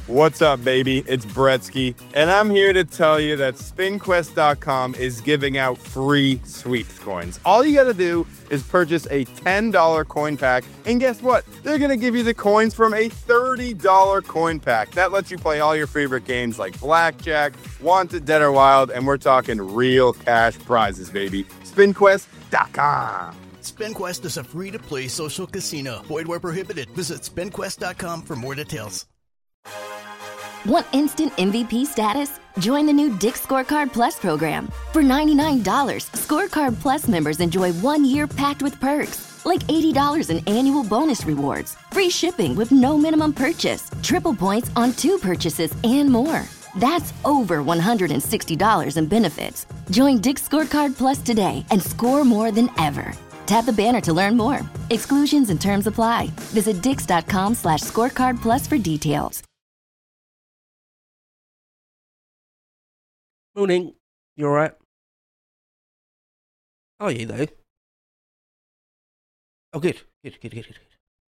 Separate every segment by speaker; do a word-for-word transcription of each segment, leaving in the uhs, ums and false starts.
Speaker 1: What's up, baby? It's Bretsky, and I'm here to tell you that spin quest dot com is giving out free sweeps coins. All you gotta do is purchase a ten dollar coin pack, and guess what? They're gonna give you the coins from a thirty dollar coin pack. That lets you play all your favorite games like Blackjack, Wanted, Dead or Wild, and we're talking real cash prizes, baby. spin quest dot com.
Speaker 2: SpinQuest is a free-to-play social casino. Void where prohibited. Visit spin quest dot com for more details.
Speaker 3: Want instant M V P status? Join the new Dick's Scorecard Plus program. For ninety-nine dollars, Scorecard Plus members enjoy one year packed with perks, like eighty dollars in annual bonus rewards, free shipping with no minimum purchase, triple points on two purchases, and more. That's over one hundred sixty dollars in benefits. Join Dick's Scorecard Plus today and score more than ever. Tap the banner to learn more. Exclusions and terms apply. Visit dix.com slash scorecard plus for details.
Speaker 4: Morning. You all right? How are you, though? Oh, good. Good, good, good, good.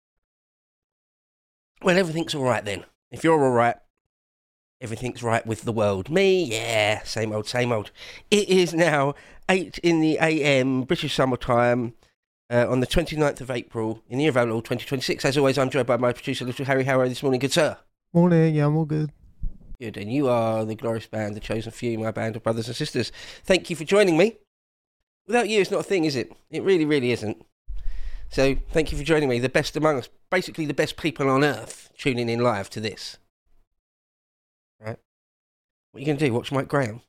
Speaker 4: Well, everything's all right then. If you're all right, everything's right with the world. Me, yeah, same old, same old. It is now eight in the a m, British summertime, uh, on the twenty-ninth of April, in the year of our Lord twenty twenty-six. As always, I'm joined by my producer, Little Harry. How are you this morning, good sir?
Speaker 5: Morning, yeah, I'm all good.
Speaker 4: Good, and you are the glorious band, the chosen few, my band of brothers and sisters. Thank you for joining me. Without you, it's not a thing, is it? It really, really isn't. So, thank you for joining me, the best among us, basically the best people on earth, tuning in live to this. Right? What are you going to do, watch Mike Graham?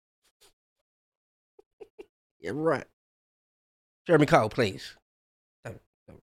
Speaker 4: Yeah, right. Jeremy Kyle, please. Don't, don't.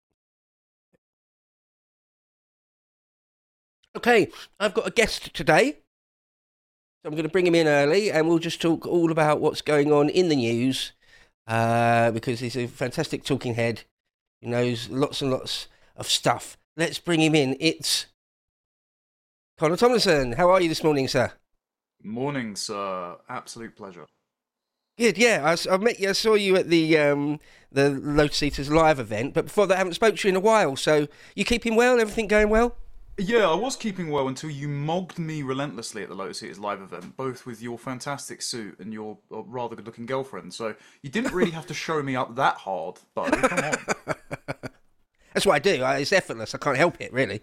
Speaker 4: Okay, I've got a guest today. So I'm going to bring him in early and we'll just talk all about what's going on in the news uh, because he's a fantastic talking head. He knows lots and lots of stuff. Let's bring him in. It's Connor Tomlinson. How are you this morning, sir?
Speaker 6: Morning, sir. Absolute pleasure.
Speaker 4: Good, yeah. I, I met you. I saw you at the um, the Lotus Eaters live event, but before that, I haven't spoke to you in a while. So you keeping well? Everything going well?
Speaker 6: Yeah, I was keeping well until you mogged me relentlessly at the Lotus Eaters live event, both with your fantastic suit and your uh, rather good-looking girlfriend. So you didn't really have to show me up that hard, but come on.
Speaker 4: That's what I do. I, it's effortless. I can't help it, really.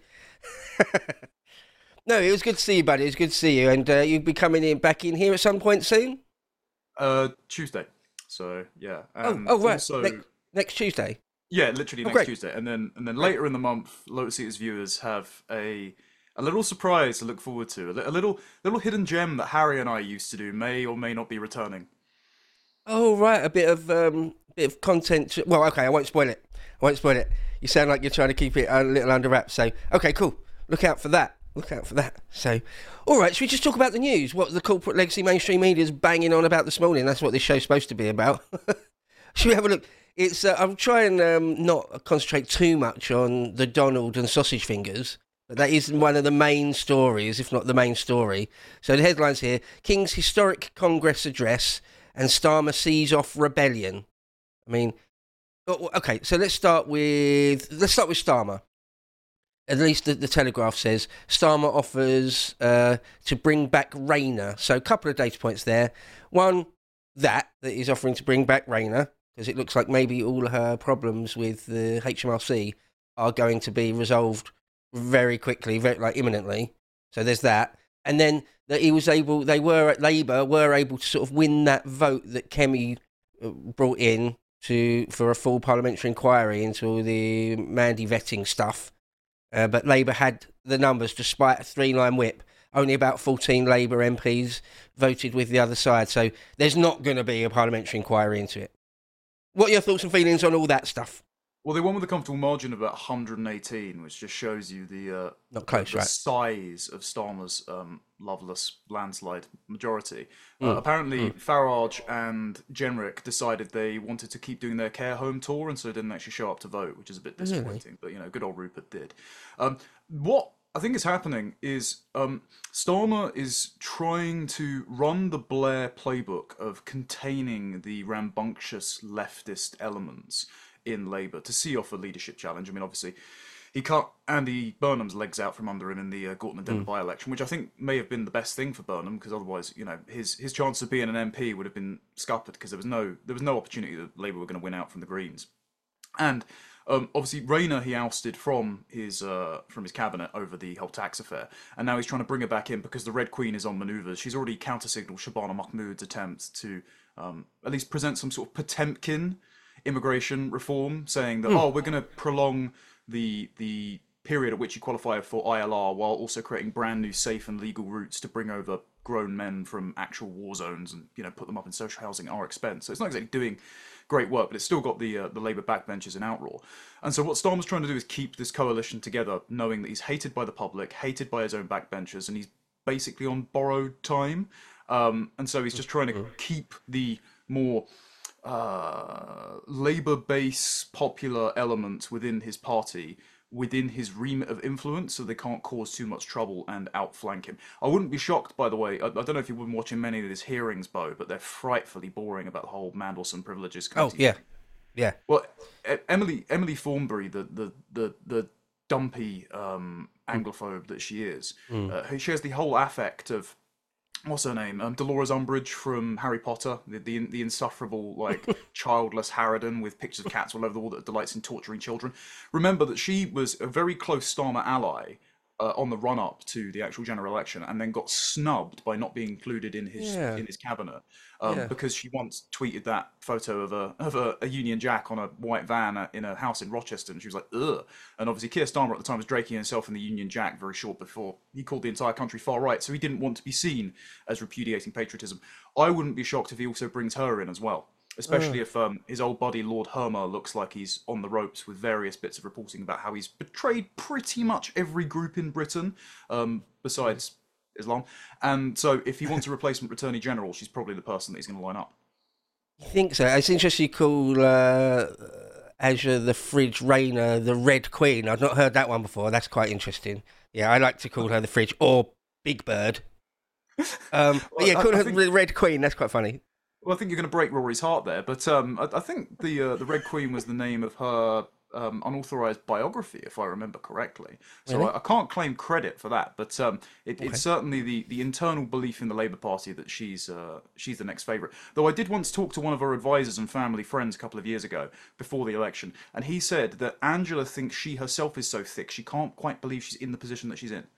Speaker 4: No, it was good to see you, buddy. It was good to see you. And uh, you'll be coming in back in here at some point soon?
Speaker 6: Uh, Tuesday. So, yeah. And
Speaker 4: oh, oh, right.
Speaker 6: Also,
Speaker 4: ne- next Tuesday?
Speaker 6: Yeah, literally
Speaker 4: oh,
Speaker 6: next
Speaker 4: great.
Speaker 6: Tuesday. And then and then later in the month, Lotus Eaters viewers have a a little surprise to look forward to. A, li- a little little hidden gem that Harry and I used to do may or may not be returning.
Speaker 4: Oh, right. A bit of um, bit of content. To, well, okay, I won't spoil it. I won't spoil it. You sound like you're trying to keep it a little under wraps. So, okay, cool. Look out for that. Look out for that. So, all right, should we just talk about the news? What the corporate legacy mainstream media is banging on about this morning? That's what this show's supposed to be about. Should we have a look? It's. Uh, I'm trying um, not concentrate too much on the Donald and sausage fingers, but that is one of the main stories, if not the main story. So the headlines here: King's historic Congress address and Starmer sees off rebellion. I mean, okay. So let's start with let's start with Starmer. At least the, the Telegraph says Starmer offers uh, to bring back Rayner. So a couple of data points there. One, that that he's offering to bring back Rayner, because it looks like maybe all her problems with the H M R C are going to be resolved very quickly, very like imminently. So there's that. And then that he was able, they were at Labour, were able to sort of win that vote that Kemi brought in to for a full parliamentary inquiry into all the Mandy vetting stuff. Uh, but Labour had the numbers despite a three-line whip. Only about fourteen Labour M Ps voted with the other side. So there's not going to be a parliamentary inquiry into it. What are your thoughts and feelings on all that stuff?
Speaker 6: Well, they won with a comfortable margin of about one hundred eighteen, which just shows you the uh,
Speaker 4: not close,
Speaker 6: the
Speaker 4: right?
Speaker 6: size of Starmer's um, loveless landslide majority.
Speaker 4: Mm.
Speaker 6: Uh, apparently,
Speaker 4: mm.
Speaker 6: Farage and Jenrick decided they wanted to keep doing their care home tour, and so didn't actually show up to vote, which is a bit disappointing. Really? But you know, good old Rupert did. Um, what I think is happening is um, Starmer is trying to run the Blair playbook of containing the rambunctious leftist elements in Labour to see off a leadership challenge. I mean, obviously, he cut Andy Burnham's legs out from under him in the uh, Gorton and Denver
Speaker 4: Mm.
Speaker 6: by-election, which I think may have been the best thing for Burnham, because otherwise, you know, his his chance of being an M P would have been scuppered, because there was no there was no opportunity that Labour were going to win out from the Greens. And um, obviously, Rayner he ousted from his uh, from his cabinet over the whole tax affair, and now he's trying to bring her back in because the Red Queen is on manoeuvres. She's already countersignaled Shabana Mahmood's attempt to um, at least present some sort of Potemkin immigration reform, saying that oh, we're going to prolong the the period at which you qualify for I L R while also creating brand new safe and legal routes to bring over grown men from actual war zones and, you know, put them up in social housing at our expense. So it's not exactly doing great work, but it's still got the uh, the Labour backbenchers in outroar. And so what Starmer's trying to do is keep this coalition together, knowing that he's hated by the public, hated by his own backbenchers, and he's basically on borrowed time. Um, and so he's just trying to keep the more uh, Labour base popular elements within his party within his remit of influence, so they can't cause too much trouble and outflank him. I wouldn't be shocked, by the way, I, I don't know if you've been watching many of his hearings, Bo, but they're frightfully boring about the whole Mandelson privileges
Speaker 4: Oh,
Speaker 6: committee.
Speaker 4: yeah. Yeah.
Speaker 6: Well, E- Emily Emily Thornberry, the the the, the dumpy um, Anglophobe that she is, uh, she has the whole affect of, what's her name? Um, Dolores Umbridge from Harry Potter, the the, the insufferable, like, childless harridan with pictures of cats all over the wall that delights in torturing children. Remember that she was a very close Starmer ally uh, on the run-up to the actual general election, and then got snubbed by not being included in his
Speaker 4: Yeah.
Speaker 6: in his cabinet um,
Speaker 4: Yeah.
Speaker 6: because she once tweeted that photo of a of a, a Union Jack on a white van uh, in a house in Rochester, and she was like, ugh. And obviously Keir Starmer at the time was draking himself in the Union Jack very short before he called the entire country far right, so he didn't want to be seen as repudiating patriotism. I wouldn't be shocked if he also brings her in as well. Especially if um, his old buddy Lord Hermer looks like he's on the ropes with various bits of reporting about how he's betrayed pretty much every group in Britain, um, besides Islam. And so if he wants a replacement Attorney General, she's probably the person that he's going to line up.
Speaker 4: I think so. It's interesting you call uh, Azure the Fridge Rayner the Red Queen. I've not heard that one before. That's quite interesting. Yeah, I like to call her the Fridge or Big Bird. Um, but
Speaker 6: Well,
Speaker 4: yeah,
Speaker 6: I-
Speaker 4: call
Speaker 6: I
Speaker 4: her
Speaker 6: think-
Speaker 4: the Red Queen. That's quite funny.
Speaker 6: Well, I think you're going to break Rory's heart there, but um, I, I think the uh, the Red Queen was the name of her um, unauthorized biography, if I remember correctly. So
Speaker 4: Really?
Speaker 6: I, I can't claim credit for that, but um, it, it's certainly the, the internal belief in the Labour Party that she's uh, she's the next favourite. Though I did once talk to one of her advisors and family friends a couple of years ago, before the election, and he said that Angela thinks she herself is so thick she can't quite believe she's in the position that she's in.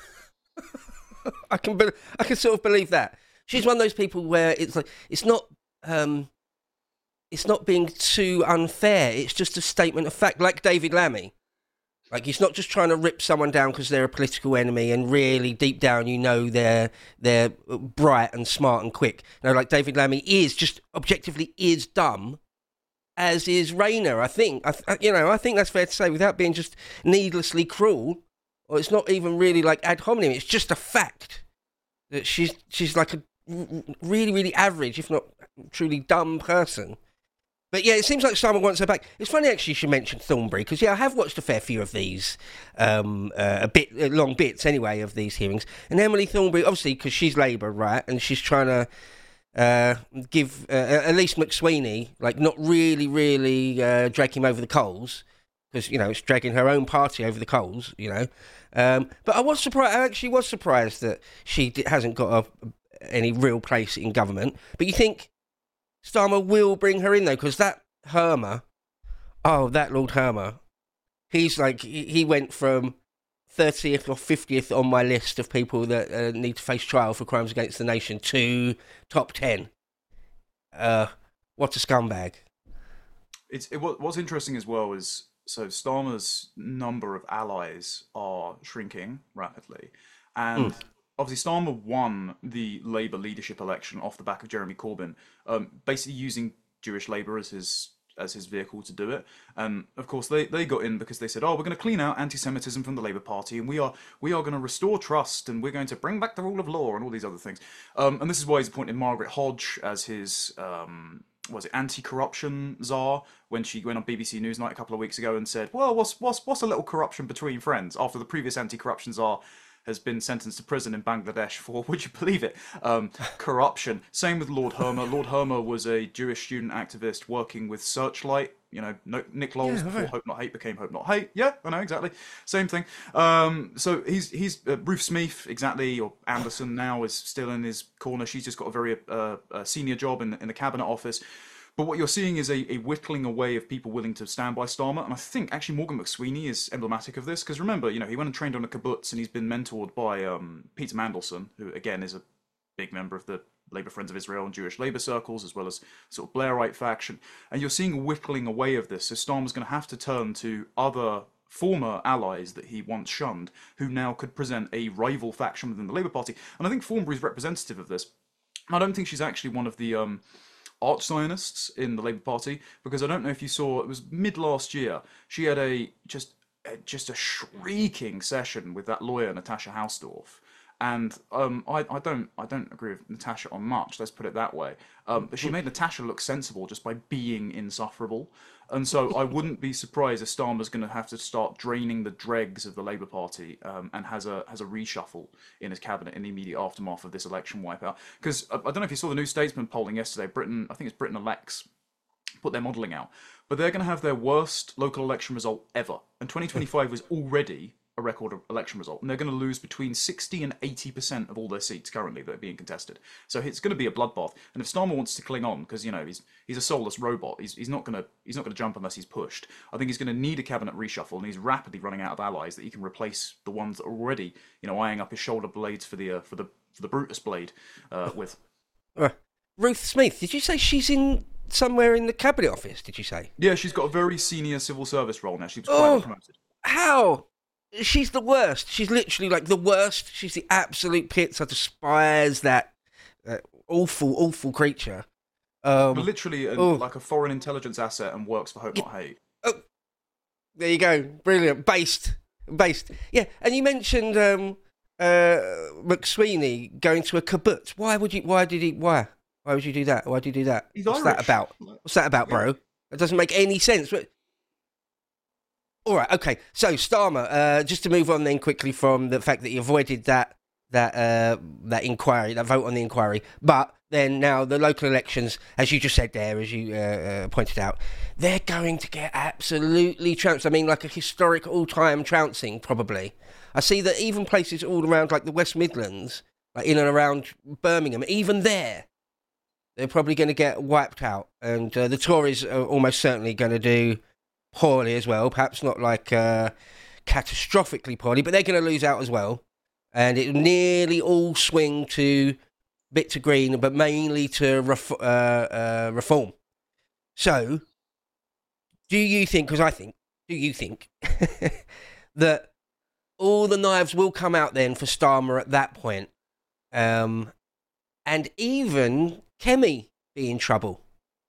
Speaker 4: I can, be- I can sort of believe that. She's one of those people where it's like it's not, um, it's not being too unfair. It's just a statement of fact, like David Lammy. Like he's not just trying to rip someone down because they're a political enemy, and really deep down you know they're they're bright and smart and quick. No, like David Lammy is just objectively is dumb, as is Rayner. I think, I, th- you know, I think that's fair to say without being just needlessly cruel. Or it's not even really like ad hominem. It's just a fact that she's she's like a really really average, if not truly dumb person. But yeah, it seems like someone wants her back. It's funny actually she mentioned Thornberry, because yeah, I have watched a fair few of these, um, uh, a bit uh, long bits anyway of these hearings. And Emily Thornberry, obviously, because she's Labour, right, and she's trying to uh, give uh, at least McSweeney, like not really really uh, drag him over the coals, because you know it's dragging her own party over the coals, you know. Um, but I was surprised. I actually was surprised that she d- hasn't got a, any real place in government. But you think Starmer will bring her in though, because that Hermer, oh, that Lord Hermer, he's like he, he went from thirtieth or fiftieth on my list of people that uh, need to face trial for crimes against the nation to top ten. Uh, what a scumbag!
Speaker 6: It's it, what, what's interesting as well is, so Starmer's number of allies are shrinking rapidly, and obviously Starmer won the Labour leadership election off the back of Jeremy Corbyn, um, basically using Jewish Labour as his as his vehicle to do it. And of course they, they got in because they said, oh, we're going to clean out anti-Semitism from the Labour Party, and we are we are going to restore trust, and we're going to bring back the rule of law, and all these other things. Um, and this is why he's appointed Margaret Hodge as his um, was it anti-corruption czar, when she went on B B C Newsnight a couple of weeks ago and said, well, what's what's what's a little corruption between friends, after the previous anti-corruption czar has been sentenced to prison in Bangladesh for, would you believe it, um, corruption. Same with Lord Hermer. Lord Hermer was a Jewish student activist working with Searchlight you know, no, Nick Lowell's
Speaker 4: Yeah,
Speaker 6: before
Speaker 4: right.
Speaker 6: Hope Not Hate became Hope Not Hate. Yeah, I know, exactly. Same thing. Um, so he's, he's uh, Ruth Smeeth, exactly, or Anderson now is still in his corner. She's just got a very uh, a senior job in, in the cabinet office. But what you're seeing is a, a whittling away of people willing to stand by Starmer. And I think actually Morgan McSweeney is emblematic of this. Because remember, you know, he went and trained on a kibbutz and he's been mentored by um, Peter Mandelson, who again is a big member of the Labour Friends of Israel and Jewish Labour circles, as well as sort of Blairite faction. And you're seeing a whittling away of this. So Starmer's going to have to turn to other former allies that he once shunned, who now could present a rival faction within the Labour Party. And I think Thornberry's representative of this. I don't think she's actually one of the um, arch Zionists in the Labour Party, because I don't know if you saw, it was mid last year, she had a just just a shrieking session with that lawyer Natasha Hausdorff. And um, I, I don't I don't agree with Natasha on much, let's put it that way. Um, but she made Natasha look sensible just by being insufferable. And so I wouldn't be surprised if Starmer's going to have to start draining the dregs of the Labour Party um, and has a has a reshuffle in his cabinet in the immediate aftermath of this election wipeout. Because I, I don't know if you saw the New Statesman polling yesterday. Britain, I think it's Britain Elects, put their modelling out. But they're going to have their worst local election result ever. And twenty twenty-five was already a record election result, and they're going to lose between sixty and eighty percent of all their seats currently that are being contested. So it's going to be a bloodbath. And if Starmer wants to cling on, because you know he's he's a soulless robot, he's he's not going to he's not going to jump unless he's pushed. I think he's going to need a cabinet reshuffle, and he's rapidly running out of allies that he can replace the ones that are already you know eyeing up his shoulder blades for the uh, for the for the Brutus blade uh, with.
Speaker 4: Uh, Ruth Smeeth, did you say she's in somewhere in the cabinet office? Did you say?
Speaker 6: Yeah, she's got a very senior civil service role now. She was
Speaker 4: Oh.
Speaker 6: quietly promoted.
Speaker 4: How? She's the worst. She's literally like the worst. She's the absolute pits. I despise that uh, awful, awful creature. Um,
Speaker 6: But literally, a,
Speaker 4: oh.
Speaker 6: like a foreign intelligence asset, and works for Hope Not Hate.
Speaker 4: oh, there you go. Brilliant. Based. Based. Yeah. And you mentioned um, uh, McSweeney going to a kibbutz. Why would you? Why did he? Why? Why would you do that? Why do you do that?
Speaker 6: He's
Speaker 4: What's that
Speaker 6: Irish.
Speaker 4: about? What's that about, bro? It doesn't make any sense. But... All right, okay. So Starmer, uh, just to move on then quickly from the fact that he avoided that that uh, that inquiry, that vote on the inquiry, but then now the local elections, as you just said there, as you uh, uh, pointed out, they're going to get absolutely trounced. I mean, like a historic all-time trouncing, probably. I see that even places all around, like the West Midlands, like in and around Birmingham, even there, they're probably going to get wiped out, and uh, the Tories are almost certainly going to do poorly as well, perhaps not like uh, catastrophically poorly, but they're going to lose out as well. And it'll nearly all swing to bit to green, but mainly to ref- uh, uh, reform. So, do you think, because I think, do you think that all the knives will come out then for Starmer at that point? Um, and even Kemi be in trouble?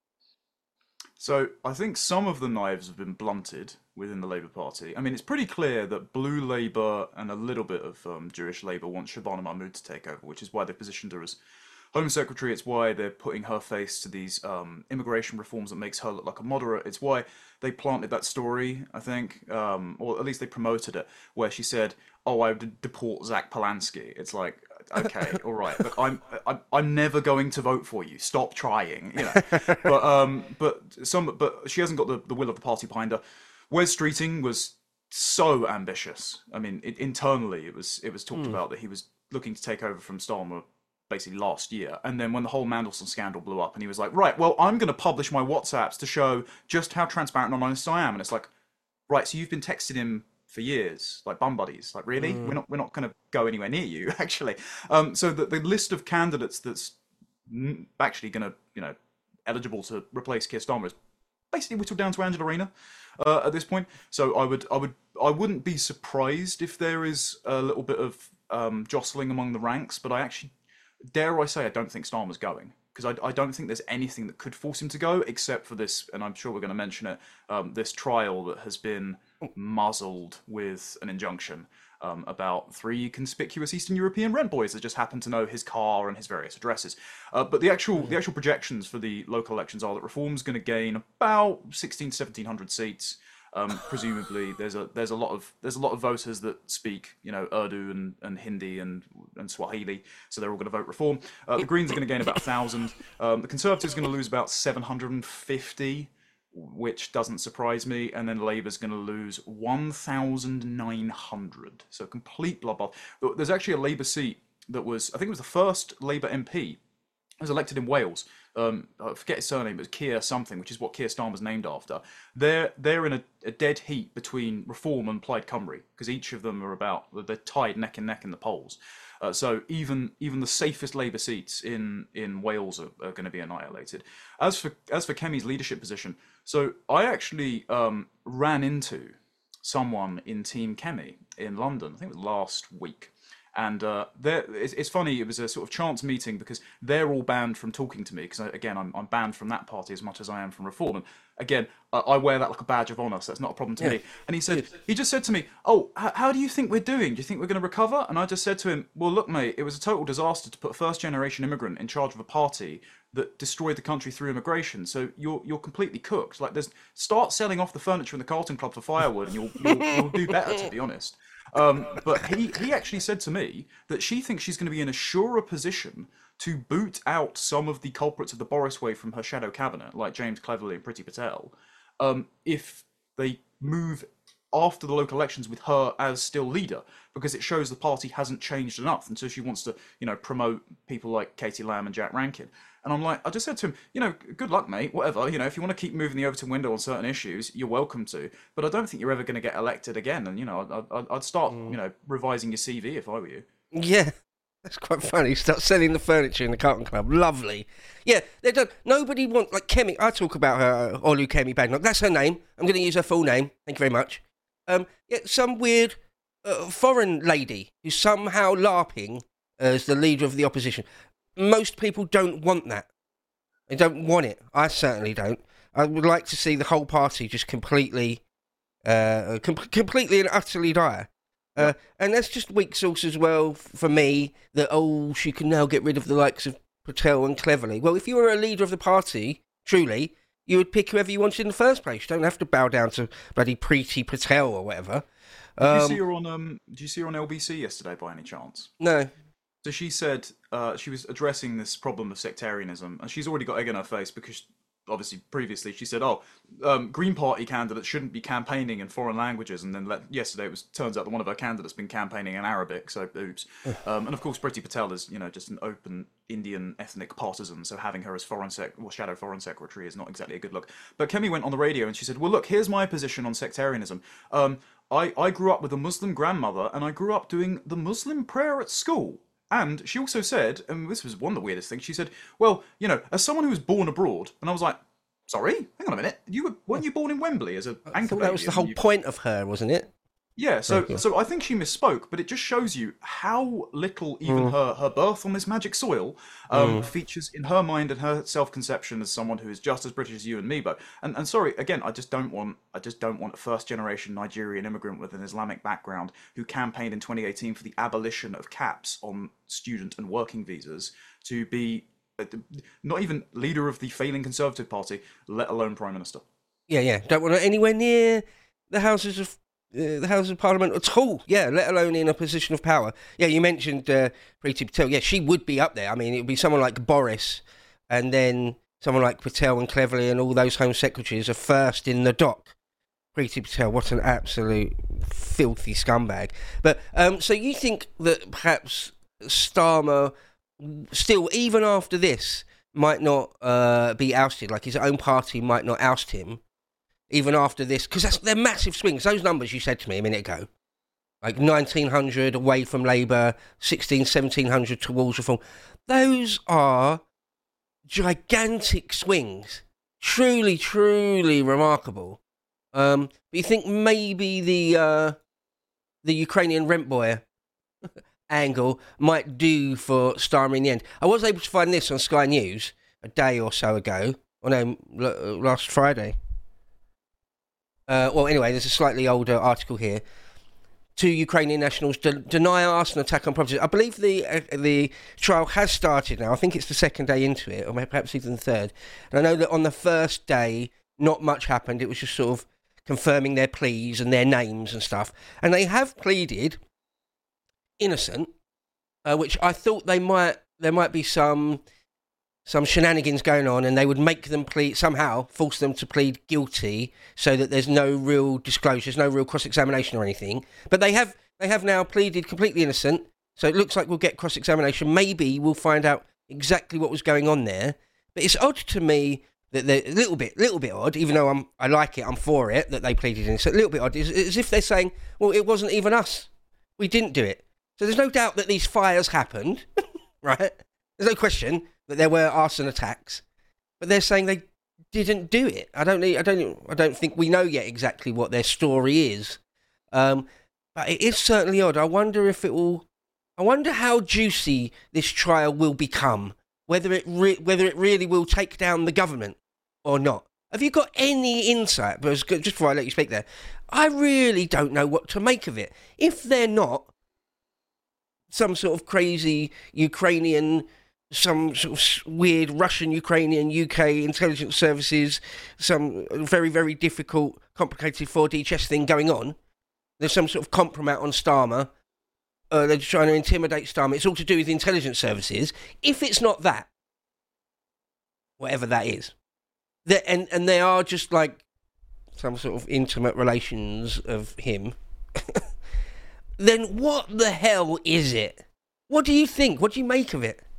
Speaker 6: So I think some of the knives have been blunted within the Labour Party. I mean, it's pretty clear that Blue Labour and a little bit of um, Jewish Labour want Shabana Mahmood to take over, which is why they've positioned her as Home Secretary. It's why they're putting her face to these um, immigration reforms that makes her look like a moderate. It's why they planted that story, I think, um, or at least they promoted it, where she said, "Oh, I would deport Zach Polanski." It's like, okay, all right. Look, I'm, I'm I'm never going to vote for you. Stop trying, you know. But um, but some, but she hasn't got the, the will of the party behind her. Wes Streeting was so ambitious. I mean, it, internally, it was it was talked about that he was looking to take over from Starmer basically last year. And then when the whole Mandelson scandal blew up, and he was like, right, well, I'm going to publish my WhatsApps to show just how transparent and honest I am. And it's like, right, so you've been texting him for years, like bum buddies. Like, really? Mm. We're not we're not going to go anywhere near you, actually. Um, so the, the list of candidates that's actually going to, you know, eligible to replace Keir Starmer is basically whittled down to Angela Rayner uh, at this point. So I would I would I wouldn't be surprised if there is a little bit of um, jostling among the ranks, but I actually dare I say I don't think Starmer's going, because I, I don't think there's anything that could force him to go except for this, and I'm sure we're going to mention it, um, this trial that has been muzzled with an injunction um, about three conspicuous Eastern European rent boys that just happen to know his car and his various addresses. Uh, but the actual the actual projections for the local elections are that Reform's going to gain about sixteen to seventeen hundred seats. Um, presumably, there's a there's a lot of there's a lot of voters that speak, you know, Urdu and, and Hindi and, and Swahili, so they're all going to vote Reform. Uh, the Greens are going to gain about a thousand. Um, the Conservatives are going to lose about seven hundred and fifty. which doesn't surprise me. And then Labour's going to lose one thousand nine hundred. So complete bloodbath. There's actually a Labour seat that was, I think it was the first Labour M P was elected in Wales. Um, I forget his surname, but it was Keir something, which is what Keir Starmer's named after. They're they're in a, a dead heat between Reform and Plaid Cymru, because each of them are about, they're tied neck and neck in the polls. Uh, so even even the safest Labour seats in in Wales are, are going to be annihilated. As for as for Kemi's leadership position, so I actually um, ran into someone in Team Kemi in London. I think it was last week. And uh, it's, it's funny, it was a sort of chance meeting because they're all banned from talking to me because, again, I'm, I'm banned from that party as much as I am from Reform. And again, I, I wear that like a badge of honour, so that's not a problem to yeah. me. And he said, he just said to me, oh, h- how do you think we're doing? Do you think we're going to recover? And I just said to him, well, look, mate, it was a total disaster to put a first-generation immigrant in charge of a party that destroyed the country through immigration. So you're you're completely cooked. Like, there's start selling off the furniture in the Carlton Club for firewood, and you'll you'll, you'll do better, to be honest. Um, but he, he actually said to me that she thinks she's going to be in a surer position to boot out some of the culprits of the Boris way from her shadow cabinet, like James Cleverly and Priti Patel, um, if they move after the local elections with her as still leader, because it shows the party hasn't changed enough. And so she wants to, you know, promote people like Katie Lamb and Jack Rankin. And I'm like, I just said to him, you know, good luck, mate, whatever. You know, if you want to keep moving the Overton window on certain issues, you're welcome to. But I don't think you're ever going to get elected again. And, you know, I'd, I'd start, mm. you know, revising your C V if I were you.
Speaker 4: Yeah, that's quite funny. Start selling the furniture in the Carlton Club. Lovely. Yeah, they're done. Nobody wants, like Kemi, I talk about her, Olu Kemi Badenoch. That's her name. I'm going to use her full name. Thank you very much. Um, yeah, some weird uh, foreign lady who's somehow LARPing as the leader of the opposition. Most people don't want that. They don't want it. I certainly don't. I would like to see the whole party just completely, uh, com- completely and utterly die. Uh, and that's just weak sauce as well for me, that, oh, she can now get rid of the likes of Patel and Cleverly. Well, if you were a leader of the party, truly, you would pick whoever you wanted in the first place. You don't have to bow down to bloody Priti Patel or whatever.
Speaker 6: Did
Speaker 4: um,
Speaker 6: you see her on? Um, did you see her on L B C yesterday by any chance?
Speaker 4: No.
Speaker 6: So she said uh, she was addressing this problem of sectarianism, and she's already got egg in her face because, obviously, previously she said, "Oh, um, Green Party candidates shouldn't be campaigning in foreign languages," and then let, yesterday it was turns out that one of her candidates been campaigning in Arabic. So, oops. um, and of course, Priti Patel is, you know, just an open Indian ethnic partisan, so having her as foreign sec, well, shadow foreign secretary is not exactly a good look. But Kemi went on the radio and she said, "Well, look, here's my position on sectarianism. Um, I I grew up with a Muslim grandmother, and I grew up doing the Muslim prayer at school." And she also said, and this was one of the weirdest things, she said, well, you know, as someone who was born abroad, and I was like, sorry, hang on a minute, you were, weren't you born in Wembley as an anchor baby?
Speaker 4: That was the whole
Speaker 6: you...
Speaker 4: point of her, wasn't it?
Speaker 6: Yeah, so so I think she misspoke, but it just shows you how little even mm. her, her birth on this magic soil um, mm. features in her mind and her self-conception as someone who is just as British as you and me. But and, and sorry, again, I just don't want I just don't want a first-generation Nigerian immigrant with an Islamic background who campaigned in twenty eighteen for the abolition of caps on student and working visas to be uh, not even leader of the failing Conservative Party, let alone Prime Minister.
Speaker 4: Yeah, yeah, don't want her anywhere near the Houses of. Uh, the House of Parliament at all, yeah, let alone in a position of power. Yeah, you mentioned uh, Priti Patel. Yeah, she would be up there. I mean, it would be someone like Boris, and then someone like Patel and Cleverly and all those Home Secretaries are first in the dock. Priti Patel, what an absolute filthy scumbag. But, um, so you think that perhaps Starmer, still, even after this, might not uh, be ousted, like his own party might not oust him, even after this, because that's they're massive swings. Those numbers you said to me a minute ago, like nineteen hundred away from Labour, sixteen, seventeen hundred towards Reform. Those are gigantic swings. Truly, truly remarkable. Um, but you think maybe the uh, the Ukrainian rent boy angle might do for Starmer in the end? I was able to find this on Sky News a day or so ago, or no, last Friday. Uh, well, anyway, there's a slightly older article here. Two Ukrainian nationals de- deny arson attack on properties. I believe the uh, the trial has started now. I think it's the second day into it, or perhaps even the third. And I know that on the first day, not much happened. It was just sort of confirming their pleas and their names and stuff. And they have pleaded innocent, uh, which I thought they might there might be some some shenanigans going on, and they would make them plead, somehow force them to plead guilty so that there's no real disclosure, there's no real cross-examination or anything. But they have they have now pleaded completely innocent, so it looks like we'll get cross-examination. Maybe we'll find out exactly what was going on there. But it's odd to me that they're a little bit, little bit odd, even though I'm, I like it, I'm for it, that they pleaded innocent. A little bit odd, is as if they're saying, well, it wasn't even us. We didn't do it. So there's no doubt that these fires happened, right? There's no question that there were arson attacks, but they're saying they didn't do it. I don't, I don't, I don't think we know yet exactly what their story is. Um, but it is certainly odd. I wonder if it will. I wonder how juicy this trial will become. Whether it re- whether it really will take down the government or not. Have you got any insight? But just before I let you speak there, I really don't know what to make of it. If they're not some sort of crazy Ukrainian, some sort of weird Russian, Ukrainian, U K intelligence services, some very, very difficult, complicated four D chess thing going on. There's some sort of compromat on Starmer. Uh, they're trying to intimidate Starmer. It's all to do with the intelligence services. If it's not that, whatever that is, and, and they are just like some sort of intimate relations of him, then what the hell is it? What do you think? What do you make of it?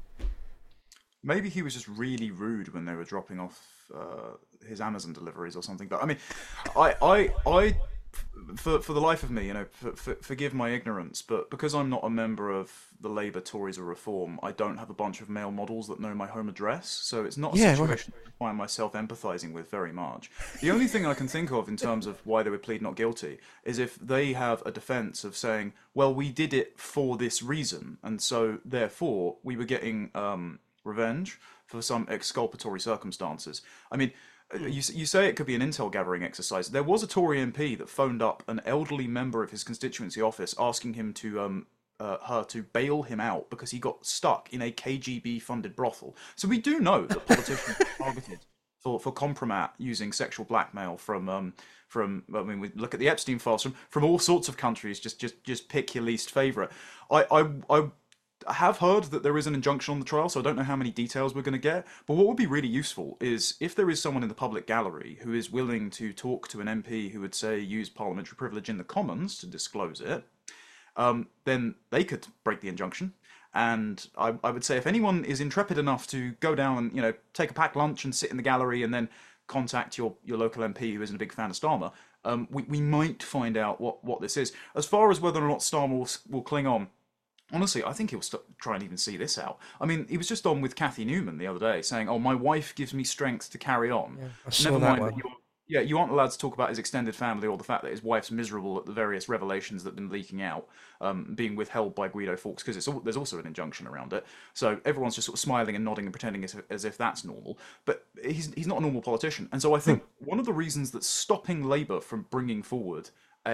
Speaker 6: Maybe he was just really rude when they were dropping off uh, his Amazon deliveries or something. But I mean, I, I, I, for for the life of me, you know, for, for, forgive my ignorance, but because I'm not a member of the Labour, Tories, or Reform, I don't have a bunch of male models that know my home address. So it's not a
Speaker 4: Yeah,
Speaker 6: situation I find myself empathising with very much. The only thing I can think of in terms of why they would plead not guilty is if they have a defence of saying, well, we did it for this reason, and so therefore we were getting um, revenge for some exculpatory circumstances. I mean, you, you say it could be an intel gathering exercise. There was a Tory M P that phoned up an elderly member of his constituency office asking him to um, uh, her to bail him out because he got stuck in a K G B funded brothel. So we do know that politicians are targeted for, for compromat using sexual blackmail from um, from I mean we look at the Epstein files from from all sorts of countries. Just just just pick your least favourite. I I. I I have heard that there is an injunction on the trial, so I don't know how many details we're going to get. But what would be really useful is if there is someone in the public gallery who is willing to talk to an M P who would, say, use parliamentary privilege in the Commons to disclose it, um, then they could break the injunction. And I, I would say if anyone is intrepid enough to go down and, you know, take a packed lunch and sit in the gallery and then contact your, your local M P who isn't a big fan of Starmer, um, we, we might find out what, what this is. As far as whether or not Starmer will, will cling on, honestly, I think he'll st- try and even see this out. I mean, he was just on with Cathy Newman the other day saying, oh, my wife gives me strength to carry on.
Speaker 4: Yeah, I saw
Speaker 6: Never
Speaker 4: that
Speaker 6: mind
Speaker 4: one.
Speaker 6: that you're, yeah, you aren't allowed to talk about his extended family or the fact that his wife's miserable at the various revelations that have been leaking out, um, being withheld by Guido Fawkes, because all, there's also an injunction around it. So everyone's just sort of smiling and nodding and pretending as if, as if that's normal. But he's, he's not a normal politician. And so I think one of the reasons that's stopping Labour from bringing forward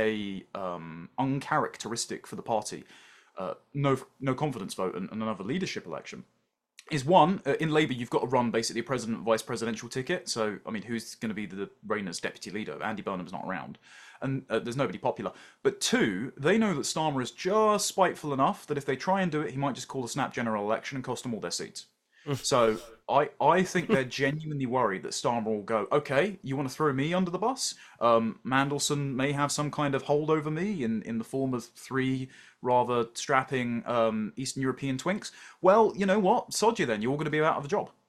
Speaker 6: a um, uncharacteristic for the party Uh, no no confidence vote and, and another leadership election is one, uh, in Labour you've got to run basically a president vice presidential ticket. So I mean, who's going to be the Rayner's deputy leader? Andy Burnham's not around, and uh, there's nobody popular. But two, they know that Starmer is just spiteful enough that if they try and do it, he might just call a snap general election and cost them all their seats. So I, I think they're genuinely worried that Starmer will go, okay, you want to throw me under the bus? Um, Mandelson may have some kind of hold over me in, in the form of three rather strapping um, Eastern European twinks. Well, you know what? Sod you then. You're all going to be out of a job.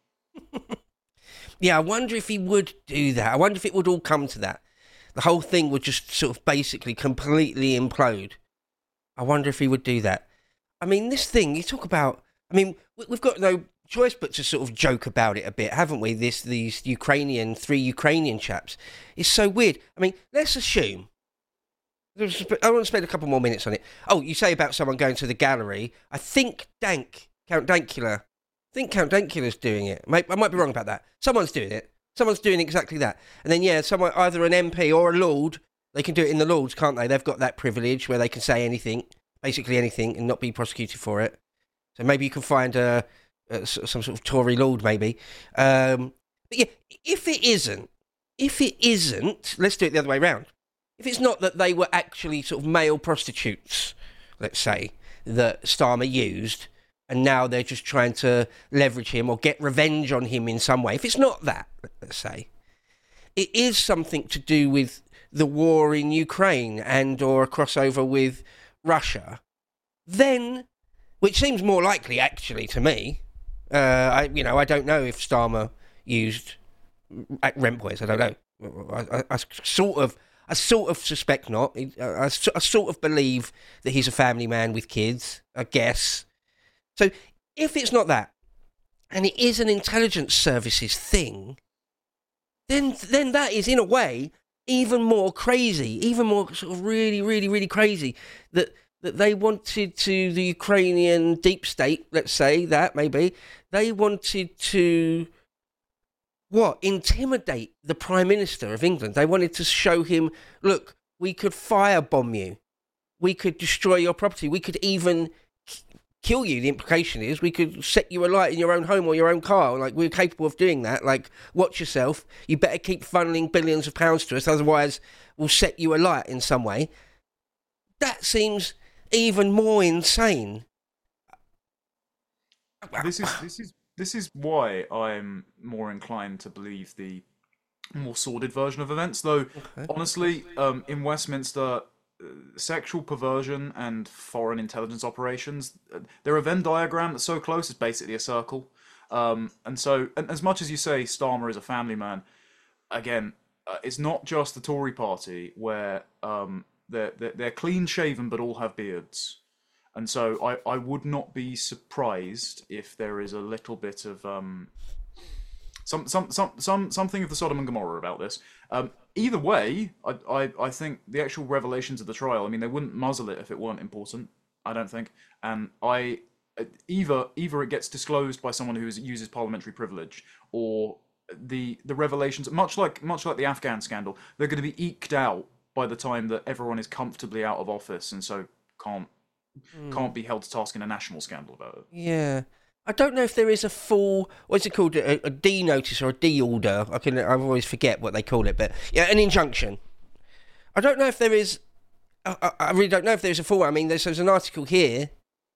Speaker 4: Yeah, I wonder if he would do that. I wonder if it would all come to that. The whole thing would just sort of basically completely implode. I wonder if he would do that. I mean, this thing, you talk about... I mean, we've got no choice but to sort of joke about it a bit, haven't we? This, these Ukrainian, three Ukrainian chaps. It's so weird. I mean, let's assume... I want to spend a couple more minutes on it. Oh, you say about someone going to the gallery. I think Dank, Count Dankula, I think Count Dankula's doing it. I might be wrong about that. Someone's doing it. Someone's doing exactly that. And then, yeah, someone, either an M P or a Lord, they can do it in the Lords, can't they? They've got that privilege where they can say anything, basically anything, and not be prosecuted for it. So maybe you can find a, a, some sort of Tory Lord, maybe. Um, but yeah, if it isn't, if it isn't, let's do it the other way around. If it's not that they were actually sort of male prostitutes, let's say, that Starmer used, and now they're just trying to leverage him or get revenge on him in some way. If it's not that, let's say, it is something to do with the war in Ukraine and or a crossover with Russia, then, which seems more likely actually to me. Uh, I, you know, I don't know if Starmer used rent boys. I don't know. I, I, I sort of, I sort of suspect not. I, I, I sort of believe that he's a family man with kids. I guess. So if it's not that, and it is an intelligence services thing, then then that is in a way even more crazy, even more sort of really, really, really crazy that that they wanted to, the Ukrainian deep state, let's say that maybe, they wanted to, what, intimidate the Prime Minister of England. They wanted to show him, look, we could firebomb you. We could destroy your property. We could even kill you. The implication is we could set you alight in your own home or your own car. Like, we're capable of doing that. Like, watch yourself. You better keep funneling billions of pounds to us, otherwise we'll set you alight in some way. That seems even more insane.
Speaker 6: This is this is this is why I'm more inclined to believe the more sordid version of events. Though, okay. honestly, um, in Westminster, uh, sexual perversion and foreign intelligence operations, uh, they're a Venn diagram that's so close it's basically a circle. Um, and so, and as much as you say Starmer is a family man, again, uh, it's not just the Tory party where um, they're, they're they're clean shaven but all have beards. And so I, I would not be surprised if there is a little bit of um, some, some some some something of the Sodom and Gomorrah about this. Um, either way, I, I I think the actual revelations of the trial, I mean, they wouldn't muzzle it if it weren't important, I don't think. And I either either it gets disclosed by someone who uses parliamentary privilege, or the the revelations, much like much like the Afghan scandal, they're going to be eked out by the time that everyone is comfortably out of office, and so can't. Can't be held to task in a national scandal about it.
Speaker 4: Yeah. I don't know if there is a full, what's it called, a, a D notice or a D order. I can, I always forget what they call it, but yeah, an injunction. I don't know if there is, I, I really don't know if there's a full, I mean, there's, there's an article here,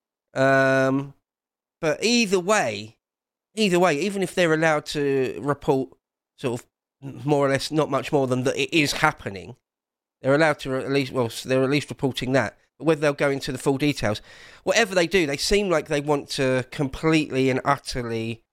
Speaker 4: um, but either way, either way, even if they're allowed to report sort of more or less, not much more than that it is happening, they're allowed to at least, well, they're at least reporting that. Whether they'll go into the full details, whatever they do, they seem like they want to completely and utterly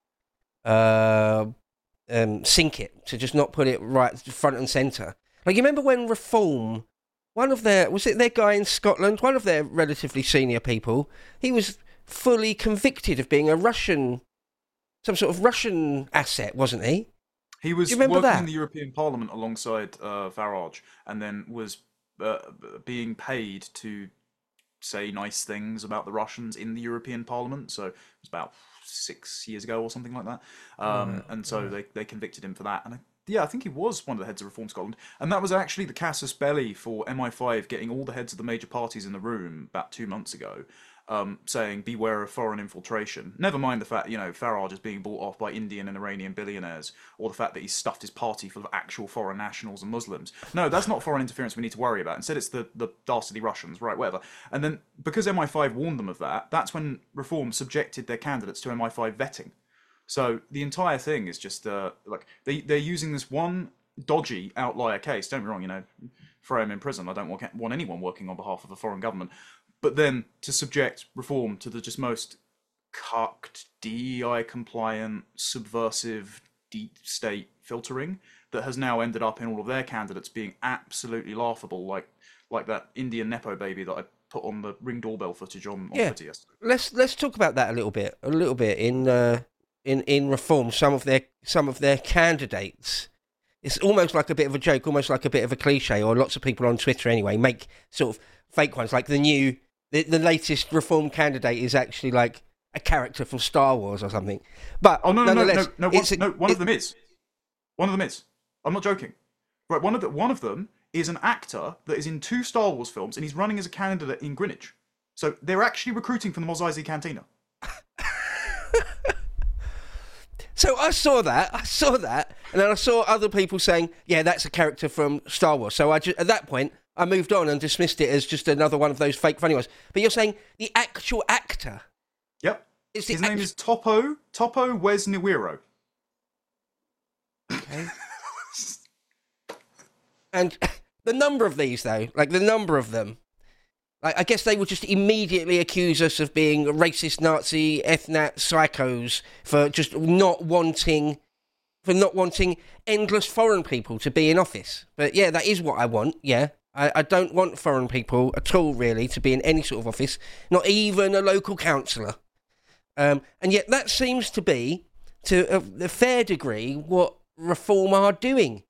Speaker 4: uh, um, sink it, to just not put it right front and centre. Like, you remember when Reform, one of their, was it their guy in Scotland, one of their relatively senior people, he was fully convicted of being a Russian, some sort of Russian asset, wasn't he?
Speaker 6: He was working that? in the European Parliament alongside uh, Farage, and then was uh, being paid to say nice things about the Russians in the European Parliament. So it was about six years ago or something like that. Um, right, and so right. they, they convicted him for that. And I, yeah, I think he was one of the heads of Reform Scotland. And that was actually the casus belli for M I five getting all the heads of the major parties in the room about two months ago, um, saying beware of foreign infiltration. Never mind the fact, you know, Farage is being bought off by Indian and Iranian billionaires, or the fact that he's stuffed his party full of actual foreign nationals and Muslims. No, that's not foreign interference we need to worry about. Instead, it's the, the dastardly Russians, right, whatever. And then, because M I five warned them of that, that's when Reform subjected their candidates to M I five vetting. So the entire thing is just, uh, like, they, they're using this one dodgy outlier case. Don't be wrong, you know, throw him in prison. I don't want, want anyone working on behalf of a foreign government. But then to subject Reform to the just most cucked, D E I-compliant, subversive, deep state filtering that has now ended up in all of their candidates being absolutely laughable, like like that Indian Nepo baby that I put on the Ring doorbell footage on, on
Speaker 4: yeah.
Speaker 6: Twitter yesterday.
Speaker 4: Let's let's talk about that a little bit, a little bit in uh, in in Reform. Some of their some of their candidates. It's almost like a bit of a joke, almost like a bit of a cliche, or lots of people on Twitter anyway make sort of fake ones, like the new. The, the latest Reform candidate is actually like a character from Star Wars or something. But
Speaker 6: oh no no no no no one,
Speaker 4: a,
Speaker 6: no, one
Speaker 4: it,
Speaker 6: of them is one of them is. I'm not joking. Right, one of the, one of them is an actor that is in two Star Wars films, and he's running as a candidate in Greenwich. So they're actually recruiting from the Mos Eisley Cantina.
Speaker 4: So I saw that, I saw that, and then I saw other people saying, "Yeah, that's a character from Star Wars." So I just, at that point, I moved on and dismissed it as just another one of those fake funny ones. But you're saying the actual actor?
Speaker 6: Yep.
Speaker 4: It's the
Speaker 6: His name
Speaker 4: act-
Speaker 6: is Topo Topo Wesniwiro.
Speaker 4: Okay. And the number of these, though, like the number of them, like, I guess they would just immediately accuse us of being racist, Nazi, ethnic psychos for just not wanting, for not wanting endless foreign people to be in office. But yeah, that is what I want. Yeah, I, I don't want foreign people at all, really, to be in any sort of office, not even a local councillor. Um, and yet that seems to be, to a, a fair degree, what Reform are doing.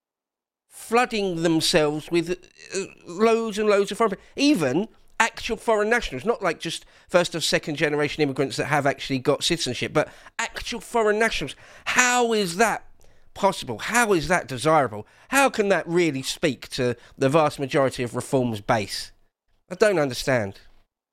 Speaker 4: Flooding themselves with uh, loads and loads of foreign people. Even actual foreign nationals, not like just first or second generation immigrants that have actually got citizenship, but actual foreign nationals. How is that possible? How is that desirable? How can that really speak to the vast majority of Reform's base? I don't understand.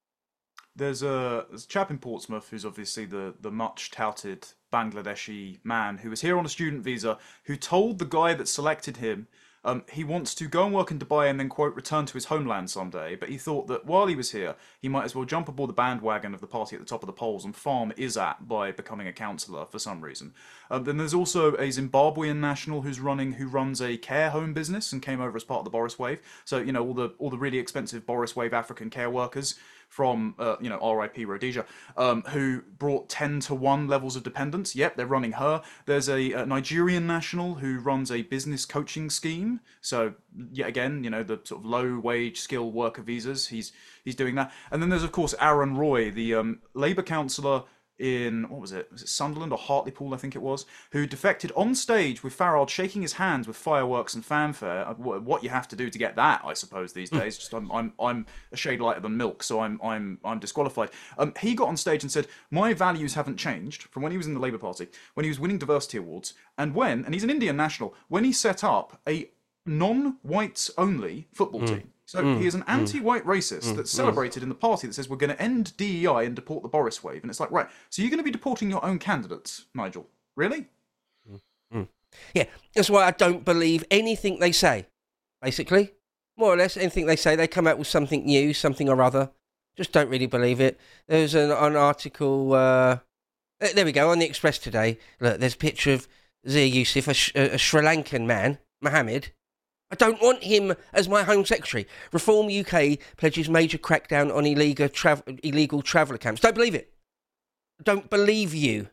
Speaker 6: There's a, there's a chap in Portsmouth who's obviously the, the much touted Bangladeshi man who was here on a student visa, who told the guy that selected him um, he wants to go and work in Dubai and then, quote, return to his homeland someday. But he thought that while he was here, he might as well jump aboard the bandwagon of the party at the top of the polls and farm Izzat by becoming a councillor for some reason. Um, then there's also a Zimbabwean national who's running, who runs a care home business and came over as part of the Boris Wave. So, you know, all the all the really expensive Boris Wave African care workers from, uh, you know, R I P Rhodesia, um, who brought ten to one levels of dependence. Yep, they're running her. There's a, a Nigerian national who runs a business coaching scheme. So, yet again, you know, the sort of low-wage skilled worker visas, he's he's doing that. And then there's, of course, Aaron Roy, the um, Labour councillor in, what was it, was it Sunderland or Hartlepool, I think it was, who defected on stage with Farage shaking his hands with fireworks and fanfare. What you have to do to get that, I suppose, these days. Just I'm I'm I'm a shade lighter than milk, so I'm I'm I'm disqualified. Um, he got on stage and said, "My values haven't changed from when he was in the Labour Party, when he was winning diversity awards, and when, and he's an Indian national, when he set up a non-whites only football mm. team." So mm, he is an anti-white racist mm, that's celebrated mm. in the party that says we're going to end D E I and deport the Boris wave. And it's like, right, so you're going to be deporting your own candidates, Nigel? Really?
Speaker 4: Mm, mm. Yeah, that's why I don't believe anything they say, basically. More or less, anything they say, they come out with something new, something or other. Just don't really believe it. There's an, an article, uh, there we go, on the Express today. Look, there's a picture of Zia Yusuf, a, a Sri Lankan man, Mohammed. I don't want him as my Home Secretary. Reform U K pledges major crackdown on illegal, tra- illegal traveller camps. Don't believe it. Don't believe you.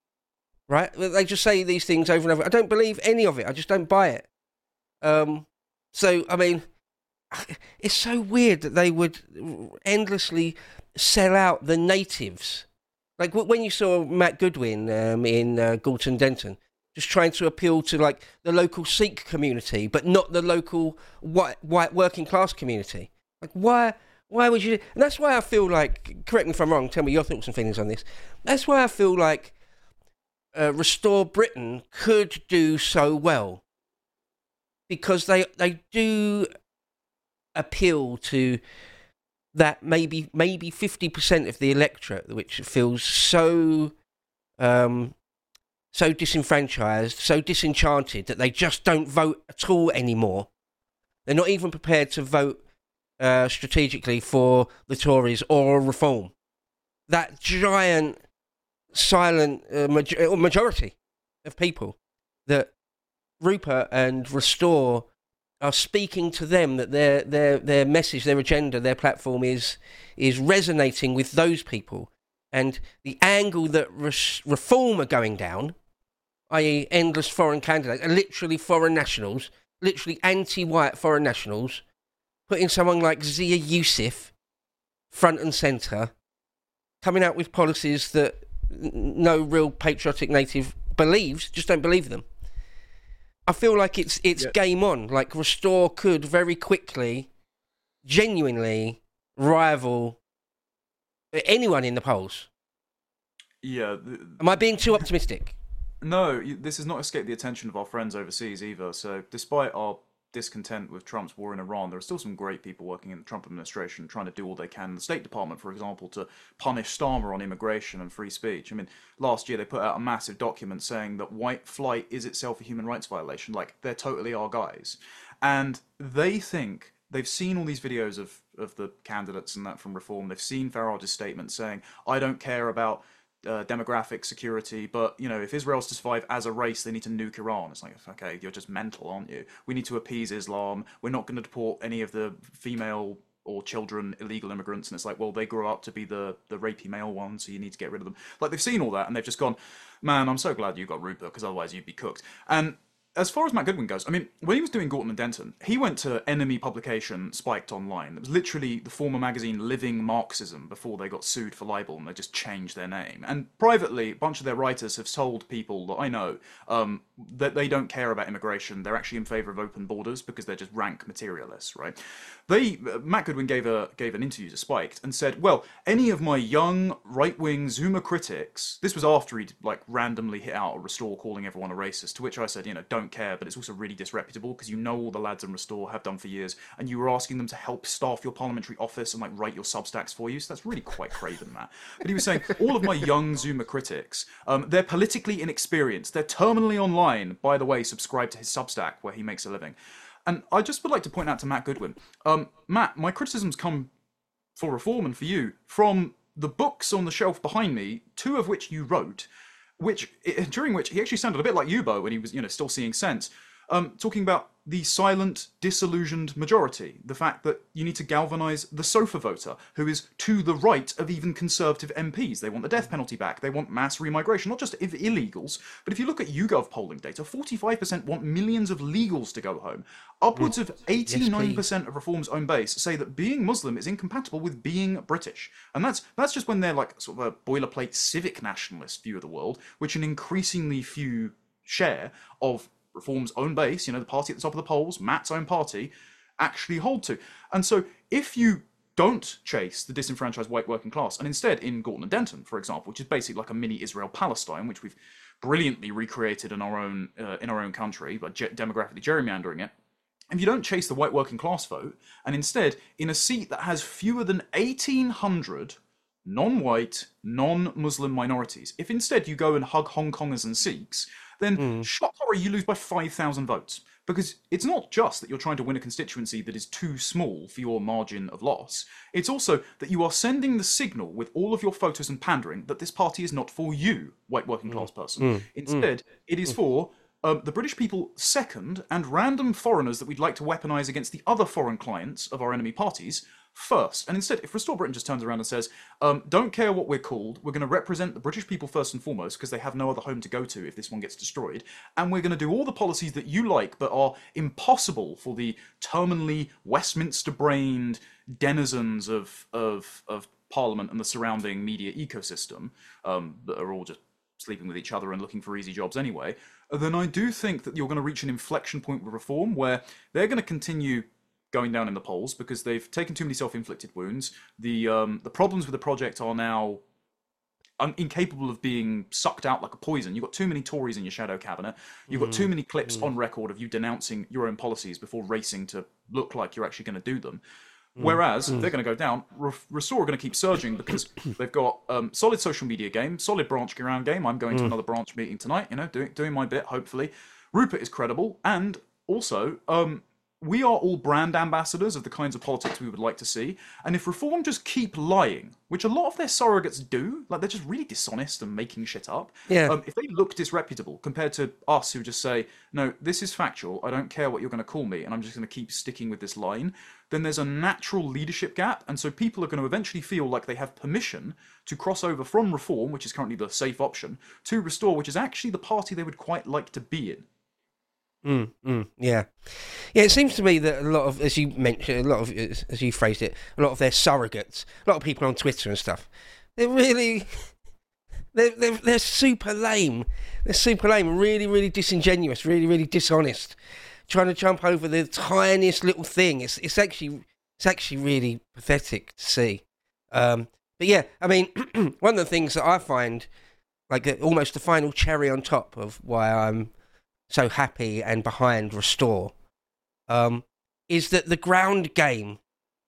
Speaker 4: Right? They just say these things over and over. I don't believe any of it. I just don't buy it. Um, so, I mean, it's so weird that they would endlessly sell out the natives. Like when you saw Matt Goodwin um, in uh, Galton Denton, just trying to appeal to like the local Sikh community, but not the local white, white working class community. Like why? Why would you? And that's why I feel like. Correct me if I'm wrong. Tell me your thoughts and feelings on this. That's why I feel like uh, Restore Britain could do so well, because they they do appeal to that maybe maybe fifty percent of the electorate which feels so. Um, so disenfranchised, so disenchanted that they just don't vote at all anymore. They're not even prepared to vote uh, strategically for the Tories or Reform. That giant, silent uh, major- majority of people that Rupert and Restore are speaking to them, that their their their message, their agenda, their platform is is resonating with those people. And the angle that res- Reform are going down, that is endless foreign candidates, and literally foreign nationals, literally anti-white foreign nationals, putting someone like Zia Yusuf front and centre, coming out with policies that no real patriotic native believes, just don't believe them. I feel like it's it's yeah. game on. Like Restore could very quickly, genuinely rival anyone in the polls.
Speaker 6: Yeah. The,
Speaker 4: Am I being too optimistic?
Speaker 6: No, this has not escaped the attention of our friends overseas either. So despite our discontent with Trump's war in Iran, there are still some great people working in the Trump administration trying to do all they can in the State Department, for example, to punish Starmer on immigration and free speech. I mean, last year they put out a massive document saying that white flight is itself a human rights violation. Like, they're totally our guys. And they think they've seen all these videos of, of the candidates and that from Reform. They've seen Farage's statement saying, I don't care about uh, demographic security, but, you know, if Israel's to survive as a race, they need to nuke Iran. It's like, okay, you're just mental, aren't you? We need to appease Islam. We're not going to deport any of the female or children illegal immigrants. And it's like, well, they grow up to be the, the rapey male ones, so you need to get rid of them. Like, they've seen all that, and they've just gone, man, I'm so glad you got Rupert, because otherwise you'd be cooked. And as far as Matt Goodwin goes, I mean, when he was doing Gorton and Denton, he went to enemy publication Spiked Online. It was literally the former magazine Living Marxism before they got sued for libel, and they just changed their name. And privately, a bunch of their writers have told people that I know um, that they don't care about immigration. They're actually in favour of open borders because they're just rank materialists, right? They Matt Goodwin gave a gave an interview to Spiked and said, well, any of my young right-wing Zoomer critics, this was after he'd like randomly hit out a Restore calling everyone a racist, to which I said, you know, don't care, but it's also really disreputable because you know all the lads in Restore have done for years, and you were asking them to help staff your parliamentary office and like write your Substacks for you, so that's really quite craven, Matt. But he was saying, all of my young Zoomer critics, um, they're politically inexperienced, they're terminally online, by the way, subscribe to his Substack where he makes a living. And I just would like to point out to Matt Goodwin, um, Matt, my criticisms come for Reform and for you from the books on the shelf behind me, two of which you wrote, which during which he actually sounded a bit like Yubo when he was, you know, still seeing sense, um, talking about the silent, disillusioned majority, the fact that you need to galvanise the sofa voter, who is to the right of even Conservative M Ps. They want the death penalty back. They want mass remigration, not just of illegals, but if you look at YouGov polling data, forty-five percent want millions of legals to go home. Upwards of eighty-nine percent of Reform's own base say that being Muslim is incompatible with being British. And that's that's just when they're like sort of a boilerplate civic nationalist view of the world, which an increasingly few share of Reform's own base, you know, the party at the top of the polls, Matt's own party, actually hold to. And so if you don't chase the disenfranchised white working class, and instead in Gorton and Denton, for example, which is basically like a mini Israel-Palestine, which we've brilliantly recreated in our own uh, in our own country by ge- demographically gerrymandering it, if you don't chase the white working class vote, and instead in a seat that has fewer than eighteen hundred non-white, non-Muslim minorities, if instead you go and hug Hong Kongers and Sikhs, then mm. shock horror, you lose by five thousand votes. Because it's not just that you're trying to win a constituency that is too small for your margin of loss. It's also that you are sending the signal with all of your photos and pandering that this party is not for you, white working class person. Mm. Instead, mm. it is for um, the British people second, and random foreigners that we'd like to weaponise against the other foreign clients of our enemy parties first. And instead, if Restore Britain just turns around and says, um, don't care what we're called, we're going to represent the British people first and foremost, because they have no other home to go to if this one gets destroyed, and we're going to do all the policies that you like but are impossible for the terminally Westminster-brained denizens of, of, of Parliament and the surrounding media ecosystem, um, that are all just sleeping with each other and looking for easy jobs anyway, then I do think that you're going to reach an inflection point with Reform where they're going to continue going down in the polls because they've taken too many self-inflicted wounds. The um, the problems with the project are now un- incapable of being sucked out like a poison. You've got too many Tories in your shadow cabinet. You've got mm. too many clips mm. on record of you denouncing your own policies before racing to look like you're actually going to do them. Mm. Whereas mm. they're going to go down. Re- Restore are going to keep surging because they've got um, solid social media game, solid branch around game. I'm going mm. to another branch meeting tonight, you know, doing doing my bit, hopefully. Rupert is credible, and also um, we are all brand ambassadors of the kinds of politics we would like to see. And if Reform just keep lying, which a lot of their surrogates do, like they're just really dishonest and making shit up.
Speaker 4: Yeah.
Speaker 6: Um, if they look disreputable compared to us who just say, no, this is factual, I don't care what you're going to call me, and I'm just going to keep sticking with this line, then there's a natural leadership gap. And so people are going to eventually feel like they have permission to cross over from Reform, which is currently the safe option, to Restore, which is actually the party they would quite like to be in.
Speaker 4: Mm, mm, yeah, yeah. It seems to me that a lot of, as you mentioned, a lot of, as you phrased it, a lot of their surrogates, a lot of people on Twitter and stuff, they're really, they're they're, they're super lame. They're super lame, really, really disingenuous, really, really dishonest, trying to jump over the tiniest little thing. It's it's actually it's actually really pathetic to see. Um, but yeah, I mean, one of the things that I find like almost the final cherry on top of why I'm so happy and behind Restore, um, is that the ground game,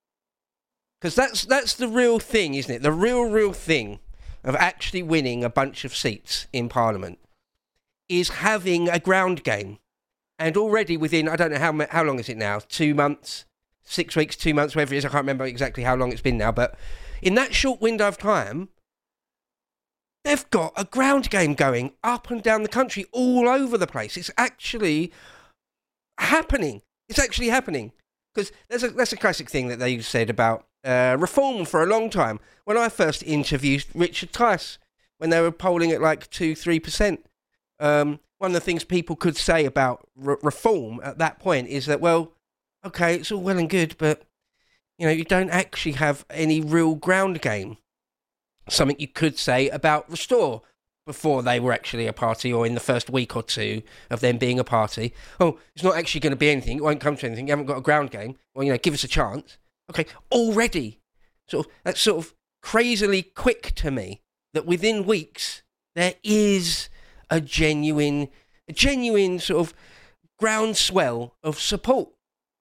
Speaker 4: because that's that's the real thing, isn't it? The real, real thing of actually winning a bunch of seats in Parliament is having a ground game. And already within, I don't know how how long is it now, two months, six weeks, two months, whatever it is, I can't remember exactly how long it's been now, but in that short window of time, They've got a ground game going up and down the country, all over the place. It's actually happening. It's actually happening. Because there's a, that's a classic thing that they said about uh, reform for a long time. When I first interviewed Richard Tice, when they were polling at like two, three percent, um, one of the things people could say about re- reform at that point is that, well, okay, it's all well and good, but you know, you don't actually have any real ground game. Something you could say about Restore before they were actually a party, or in the first week or two of them being a party. Oh, it's not actually going to be anything. It won't come to anything. You haven't got a ground game. Well, you know, give us a chance. Okay, already. Sort of, that's sort of crazily quick to me that within weeks there is a genuine, a genuine sort of groundswell of support.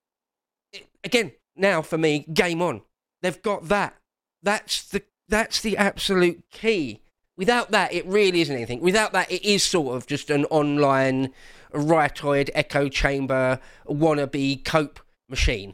Speaker 4: It, again, now for me, game on. They've got that. That's the that's the absolute key. Without that, it really isn't anything. Without that, it is sort of just an online, rightoid, echo chamber, wannabe cope machine.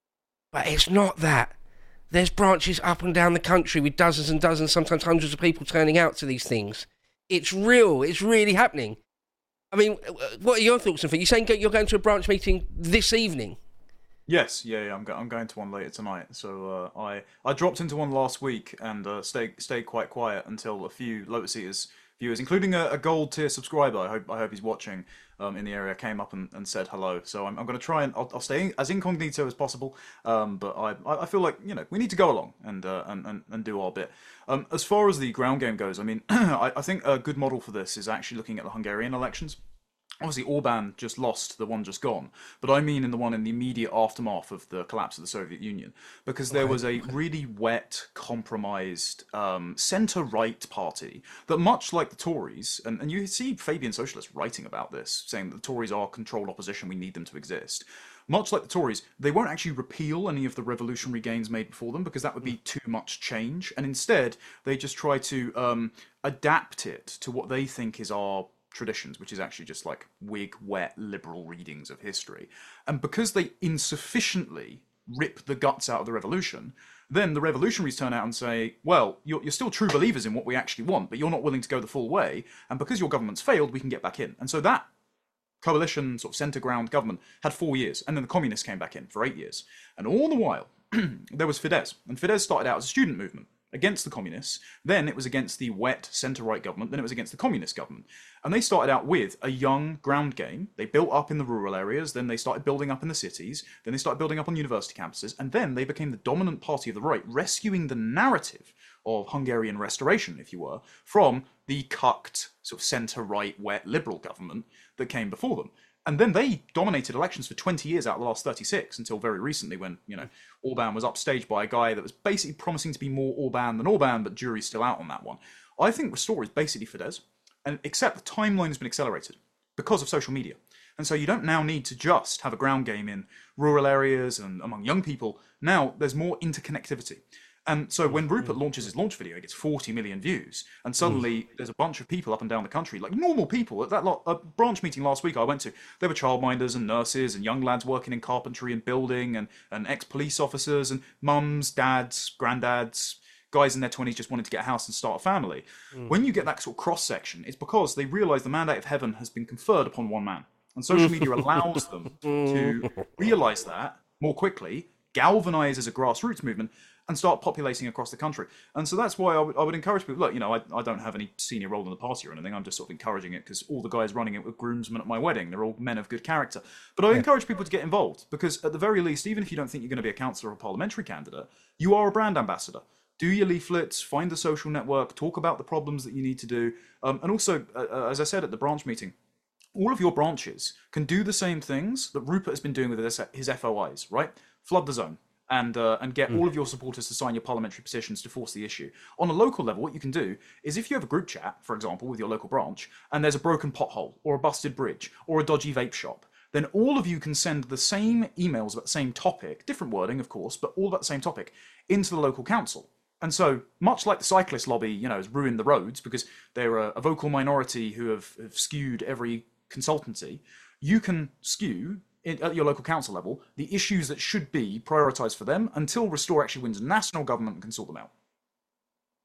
Speaker 4: But it's not that. There's branches up and down the country with dozens and dozens, sometimes hundreds of people turning out to these things. It's real. It's really happening. I mean, what are your thoughts on it? You're saying you're going to a branch meeting this evening?
Speaker 6: Yes, yeah, yeah. I'm, go- I'm going to one later tonight. So uh, I I dropped into one last week and uh, stayed stayed quite quiet until a few Lotus Eaters viewers, including a, a gold tier subscriber. I hope I hope he's watching um, in the area. Came up and, and said hello. So I'm I'm going to try and I'll, I'll stay as incognito as possible. Um, but I I feel like you know we need to go along and uh, and, and and do our bit. Um, as far as the ground game goes, I mean I, I think a good model for this is actually looking at the Hungarian elections. Obviously, Orban just lost the one just gone, but I mean in the one in the immediate aftermath of the collapse of the Soviet Union, because there was a really wet, compromised um, centre-right party that, much like the Tories, and, and you see Fabian Socialists writing about this, saying that the Tories are controlled opposition, we need them to exist. Much like the Tories, they won't actually repeal any of the revolutionary gains made before them, because that would be too much change, and instead they just try to um, adapt it to what they think is our traditions, which is actually just like Whig, wet, liberal readings of history. And because they insufficiently rip the guts out of the revolution, then the revolutionaries turn out and say, well, you're, you're still true believers in what we actually want, but you're not willing to go the full way, and because your government's failed, we can get back in. And so that coalition, sort of centre ground government had four years, and then the communists came back in for eight years. And all the while, there was Fidesz, and Fidesz started out as a student movement against the communists, then it was against the wet centre-right government, then it was against the communist government. And they started out with a young ground game. They built up in the rural areas, then they started building up in the cities, then they started building up on university campuses, and then they became the dominant party of the right, rescuing the narrative of Hungarian restoration, if you were, from the cucked sort of centre-right, wet liberal government that came before them. And then they dominated elections for twenty years out of the last thirty-six, until very recently when, you know, Orban was upstaged by a guy that was basically promising to be more Orban than Orban, but jury's still out on that one. I think Restore is basically Fidesz, and except the timeline has been accelerated because of social media. And so you don't now need to just have a ground game in rural areas and among young people. Now there's more interconnectivity. And so when Rupert launches his launch video, it gets forty million views, and suddenly there's a bunch of people up and down the country, like normal people. At that lot, a branch meeting last week I went to, there were childminders and nurses and young lads working in carpentry and building, and, and ex-police officers and mums, dads, granddads, guys in their twenties just wanting to get a house and start a family. Mm. When you get that sort of cross-section, it's because they realise the mandate of heaven has been conferred upon one man. And social media allows them to realise that more quickly, galvanise as a grassroots movement, and start populating across the country. And so that's why I would, I would encourage people, look, you know, I, I don't have any senior role in the party or anything, I'm just sort of encouraging it because all the guys running it were groomsmen at my wedding, they're all men of good character. But I yeah. encourage people to get involved, because at the very least, even if you don't think you're going to be a councillor or a parliamentary candidate, you are a brand ambassador. Do your leaflets, find the social network, talk about the problems that you need to do. Um, and also, uh, as I said at the branch meeting, all of your branches can do the same things that Rupert has been doing with his, his F O Is, right? Flood the zone. And, uh, and get mm. all of your supporters to sign your parliamentary petitions to force the issue. On a local level, what you can do is if you have a group chat, for example, with your local branch, and there's a broken pothole, or a busted bridge, or a dodgy vape shop, then all of you can send the same emails about the same topic, different wording, of course, but all about the same topic, into the local council. And so, much like the cyclist lobby, you know, has ruined the roads because they're a, a vocal minority who have, have skewed every consultancy, you can skew In, at your local council level, the issues that should be prioritised for them until Restore actually wins national government and can sort them out.
Speaker 4: Yeah,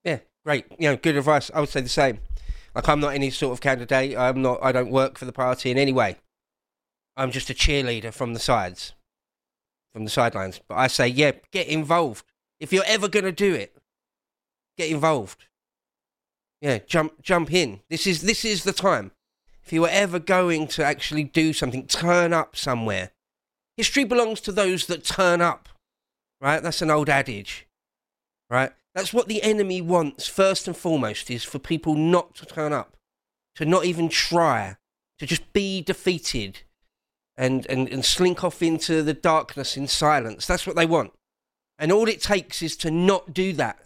Speaker 4: Great. You know, good advice. I would say the same. Like, I'm not any sort of candidate. I'm not. I don't work for the party in any way. I'm just a cheerleader from the sides, from the sidelines. But I say, yeah, get involved. If you're ever going to do it, get involved. Yeah, jump, jump in. This is this is the time. If you were ever going to actually do something, turn up somewhere. History belongs to those that turn up, right? That's an old adage, right? That's what the enemy wants, first and foremost, is for people not to turn up, to not even try, to just be defeated and, and, and slink off into the darkness in silence. That's what they want. And all it takes is to not do that,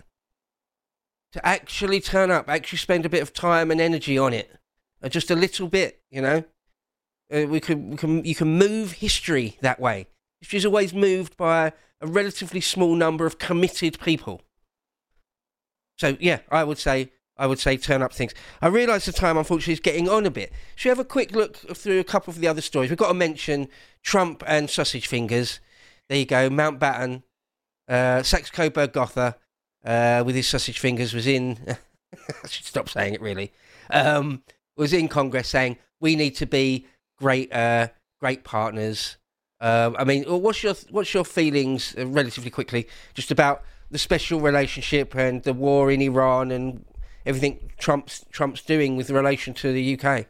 Speaker 4: to actually turn up, actually spend a bit of time and energy on it, uh, just a little bit, you know. Uh, we can, we can, you can move history that way. History is always moved by a relatively small number of committed people. So yeah, I would say I would say turn up things. I realise the time, unfortunately, is getting on a bit. Should we have a quick look through a couple of the other stories? We've got to mention Trump and sausage fingers. There you go, Mountbatten, uh, Saxe Coburg Gotha, uh, with his sausage fingers was in. I should stop saying it really. Um, was in Congress saying we need to be great, uh, great partners. Um, I mean, what's your what's your feelings, uh, relatively quickly, just about the special relationship and the war in Iran and everything Trump's Trump's doing with relation to the U K?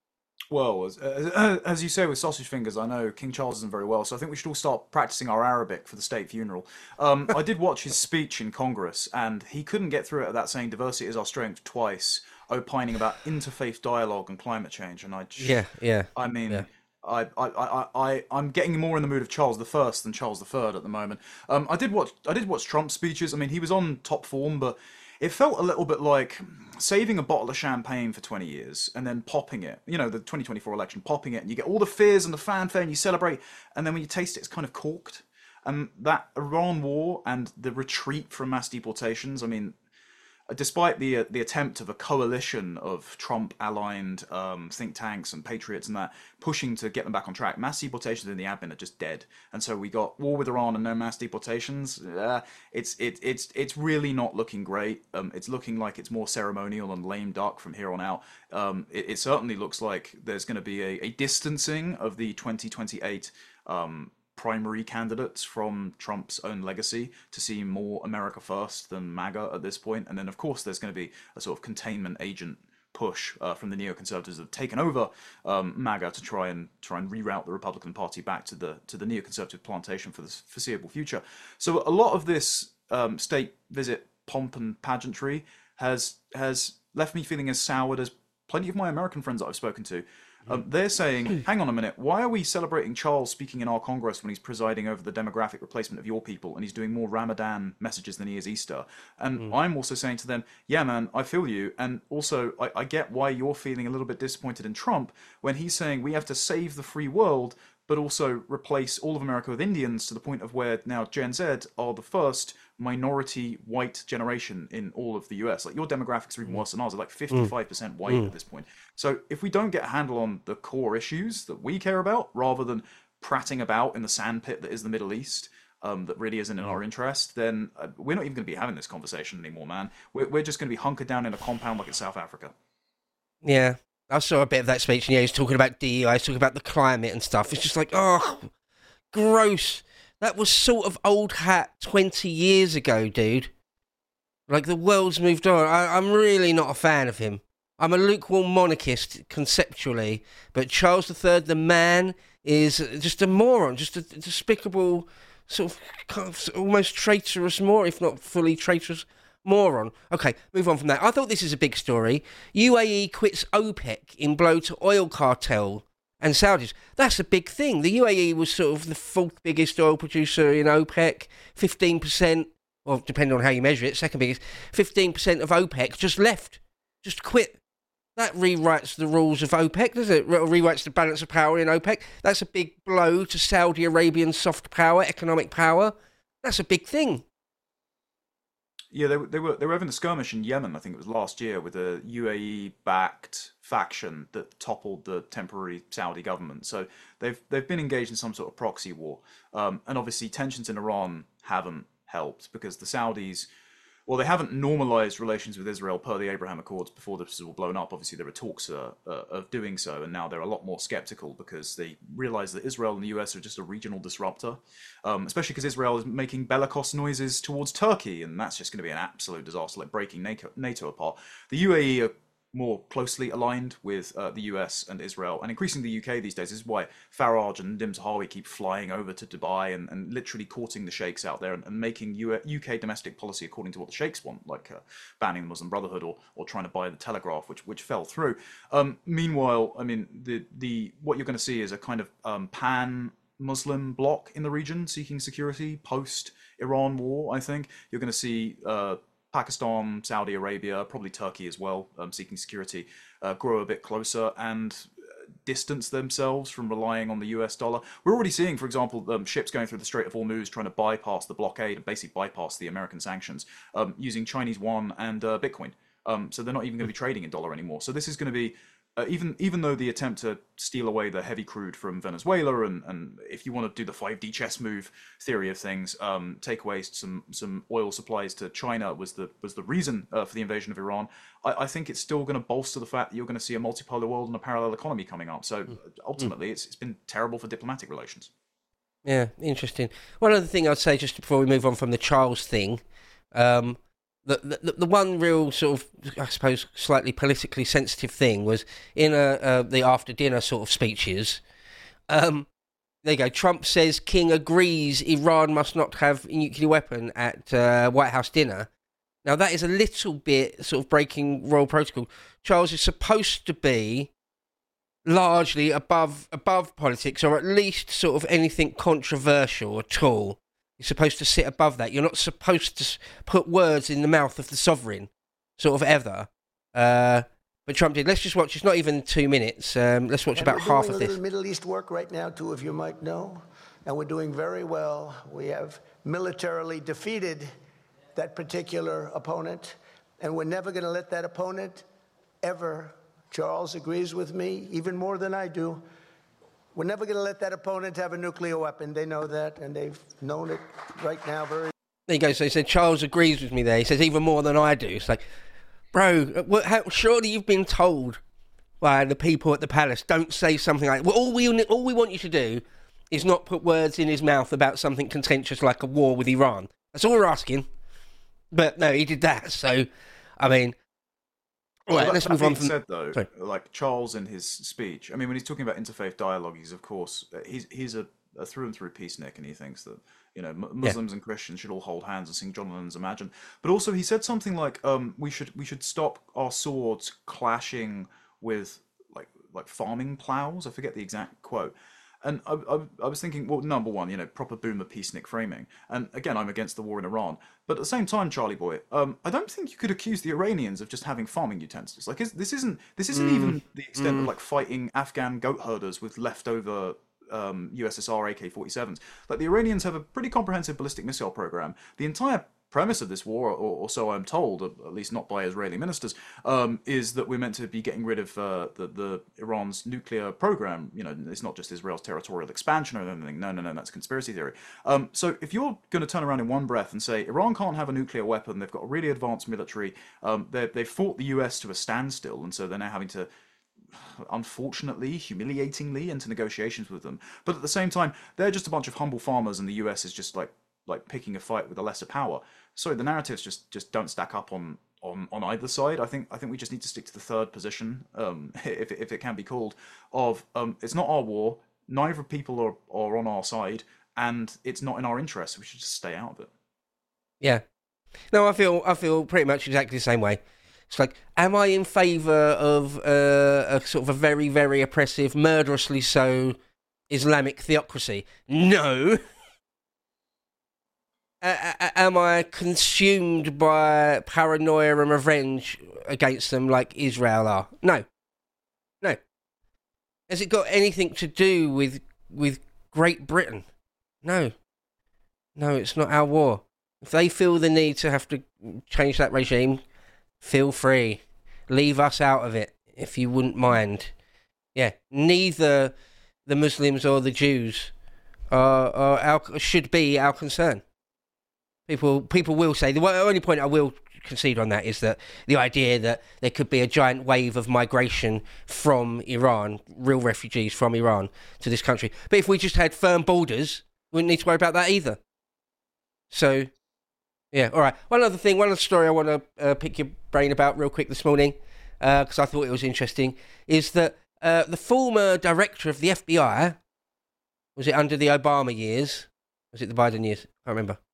Speaker 6: Well, as, as, as you say with sausage fingers, I know King Charles isn't very well, so I think we should all start practicing our Arabic for the state funeral. Um, I did watch his speech in Congress, and he couldn't get through it without saying diversity is our strength twice, opining about interfaith dialogue and climate change. And I just,
Speaker 4: yeah, yeah.
Speaker 6: I mean,
Speaker 4: yeah.
Speaker 6: I, I, I, I, I'm getting more in the mood of Charles the First than Charles the Third at the moment. Um, I did watch, I did watch Trump's speeches. I mean, he was on top form, but it felt a little bit like saving a bottle of champagne for twenty years and then popping it. You know, the twenty twenty-four election, popping it, and you get all the fears and the fanfare, and you celebrate, and then when you taste it, it's kind of corked. And that Iran war and the retreat from mass deportations, I mean, despite the uh, the attempt of a coalition of Trump-aligned um, think tanks and patriots and that pushing to get them back on track, mass deportations in the admin are just dead. And so we got war with Iran and no mass deportations. Uh, it's it, it's it's really not looking great. Um, it's looking like it's more ceremonial and lame duck from here on out. Um, it, it certainly looks like there's going to be a, a distancing of the twenty twenty-eight um, primary candidates from Trump's own legacy to see more America first than MAGA at this point. And then, of course, there's going to be a sort of containment agent push uh, from the neoconservatives that have taken over um, MAGA to try and try and reroute the Republican Party back to the to the neoconservative plantation for the foreseeable future. So a lot of this um, state visit pomp and pageantry has has left me feeling as soured as plenty of my American friends that I've spoken to. Um, they're saying, hang on a minute, why are we celebrating Charles speaking in our Congress when he's presiding over the demographic replacement of your people and he's doing more Ramadan messages than he is Easter? And mm. I'm also saying to them, yeah, man, I feel you. And also, I, I get why you're feeling a little bit disappointed in Trump when he's saying we have to save the free world, but also replace all of America with Indians to the point of where now Gen Z are the first minority white generation in all of the U S. Like, your demographics are even worse than ours. They're like fifty-five percent white mm. at this point. So if we don't get a handle on the core issues that we care about, rather than prating about in the sandpit that is the Middle East, um, that really isn't in our interest, then uh, we're not even going to be having this conversation anymore, man. We're, we're just going to be hunkered down in a compound like in South Africa.
Speaker 4: Yeah. I saw a bit of that speech, and yeah, he's talking about D E I, he's talking about the climate and stuff. It's just like, oh, gross. That was sort of old hat twenty years ago, dude. Like, the world's moved on. I, I'm really not a fan of him. I'm a lukewarm monarchist, conceptually, but Charles the Third, the man, is just a moron, just a despicable, sort of, kind of almost traitorous moron, if not fully traitorous moron. Okay, move on from that. I thought this is a big story. U A E quits OPEC in blow to oil cartel and Saudis. That's a big thing. The U A E was sort of the fourth biggest oil producer in OPEC, fifteen percent, well, depending on how you measure it, second biggest, fifteen percent of OPEC just left, just quit. That rewrites the rules of OPEC, does it? Rewrites the balance of power in OPEC. That's a big blow to Saudi Arabian soft power, economic power. That's a big thing.
Speaker 6: Yeah, they, they were they were having a skirmish in Yemen, I think it was last year, with a U A E-backed faction that toppled the temporary Saudi government. So they've they've been engaged in some sort of proxy war, um, and obviously tensions in Iran haven't helped because the Saudis well, they haven't normalized relations with Israel per the Abraham Accords before this was all blown up. Obviously, there were talks uh, uh, of doing so, and now they're a lot more skeptical because they realize that Israel and the U S are just a regional disruptor, um, especially because Israel is making bellicose noises towards Turkey, and that's just going to be an absolute disaster, like breaking NATO, NATO apart. The U A E are more closely aligned with uh, the U S and Israel, and increasingly the U K these days. This is why Farage and Nadim Zahawi keep flying over to Dubai and, and literally courting the sheikhs out there and, and making U- UK domestic policy according to what the sheikhs want, like uh, banning the Muslim Brotherhood or, or trying to buy the Telegraph, which which fell through. Um, meanwhile, I mean, the the what you're going to see is a kind of um, pan Muslim bloc in the region seeking security post Iran war. I think you're going to see Uh, Pakistan, Saudi Arabia, probably Turkey as well, um, seeking security, uh, grow a bit closer and distance themselves from relying on the U S dollar. We're already seeing, for example, um, ships going through the Strait of Hormuz trying to bypass the blockade and basically bypass the American sanctions um, using Chinese yuan and uh, Bitcoin. Um, so they're not even going to be trading in dollar anymore. So this is going to be, uh, even even though the attempt to steal away the heavy crude from Venezuela, and, and if you want to do the five D chess move theory of things, um, take away some some oil supplies to China was the was the reason uh, for the invasion of Iran. I, I think it's still going to bolster the fact that you're going to see a multipolar world and a parallel economy coming up. So mm. ultimately, mm. it's it's been terrible for diplomatic relations.
Speaker 4: Yeah, interesting. One other thing I'd say just before we move on from the Charles thing. Um, The, the the one real sort of, I suppose, slightly politically sensitive thing was in a, uh, the after dinner sort of speeches. Um, there you go. Trump says King agrees Iran must not have a nuclear weapon at uh, White House dinner. Now that is a little bit sort of breaking royal protocol. Charles is supposed to be largely above above politics, or at least sort of anything controversial at all. You're supposed to sit above that. You're not supposed to put words in the mouth of the sovereign, sort of ever. Uh, but Trump did. Let's just watch. It's not even two minutes. Um, let's watch
Speaker 5: and
Speaker 4: about half of
Speaker 5: this. We're doing a little
Speaker 4: this.
Speaker 5: Middle East work right now, two of you might know, and we're doing very well. We have militarily defeated that particular opponent, and we're never going to let that opponent ever. Charles agrees with me, even more than I do. We're never going to let that opponent have a nuclear weapon. They know that, and they've known it right now very...
Speaker 4: There you go. So he said, Charles agrees with me there. He says, even more than I do. It's like, bro, what, how, surely you've been told by the people at the palace, don't say something like... Well, all we, all we want you to do is not put words in his mouth about something contentious like a war with Iran. That's all we're asking. But no, he did that. So, I mean... All right,
Speaker 6: well,
Speaker 4: let's
Speaker 6: that,
Speaker 4: move
Speaker 6: that
Speaker 4: on
Speaker 6: being
Speaker 4: from...
Speaker 6: said, though,
Speaker 4: Sorry.
Speaker 6: like Charles in his speech, I mean, when he's talking about interfaith dialogue, he's, of course, he's he's a, a through and through peacenik, and he thinks that, you know, M- Muslims yeah. and Christians should all hold hands and sing John Lennon's Imagine. But also, he said something like, um, we should we should stop our swords clashing with, like, like farming plows. I forget the exact quote. And I, I, I was thinking, well, number one, you know, proper boomer peacenik framing. And again, I'm against the war in Iran. But at the same time, Charlie boy, um, I don't think you could accuse the Iranians of just having farming utensils. Like, is, this isn't this isn't mm. even the extent mm. of like fighting Afghan goat herders with leftover um, U S S R A K forty-sevens. Like, the Iranians have a pretty comprehensive ballistic missile program. The entire premise of this war, or, or so I'm told, at least not by Israeli ministers, um, is that we're meant to be getting rid of uh, the, the Iran's nuclear program. You know, it's not just Israel's territorial expansion or anything. No, no, no, that's conspiracy theory. Um, so if you're going to turn around in one breath and say Iran can't have a nuclear weapon, they've got a really advanced military, um, they've fought the U S to a standstill, and so they're now having to, unfortunately, humiliatingly, into negotiations with them. But at the same time, they're just a bunch of humble farmers, and the U S is just like like picking a fight with a lesser power. Sorry, the narratives just, just don't stack up on, on, on either side. I think I think we just need to stick to the third position, um, if if it can be called, of um, it's not our war. Neither people are, are on our side, and it's not in our interest. We should just stay out of it.
Speaker 4: Yeah, no, I feel I feel pretty much exactly the same way. It's like, am I in favour of uh, a sort of a very very oppressive, murderously so Islamic theocracy? No. Uh, am I consumed by paranoia and revenge against them like Israel are? No. No. Has it got anything to do with with Great Britain? No. No, it's not our war. If they feel the need to have to change that regime, feel free. Leave us out of it, if you wouldn't mind. Yeah, neither the Muslims or the Jews are, are our, should be our concern. People people will say, the only point I will concede on that is that the idea that there could be a giant wave of migration from Iran, real refugees from Iran to this country. But if we just had firm borders, we wouldn't need to worry about that either. So, yeah, all right. One other thing, one other story I want to uh, pick your brain about real quick this morning, because uh, I thought it was interesting, is that uh, the former director of the F B I, was it under the Obama years? Was it the Biden years? I can't remember.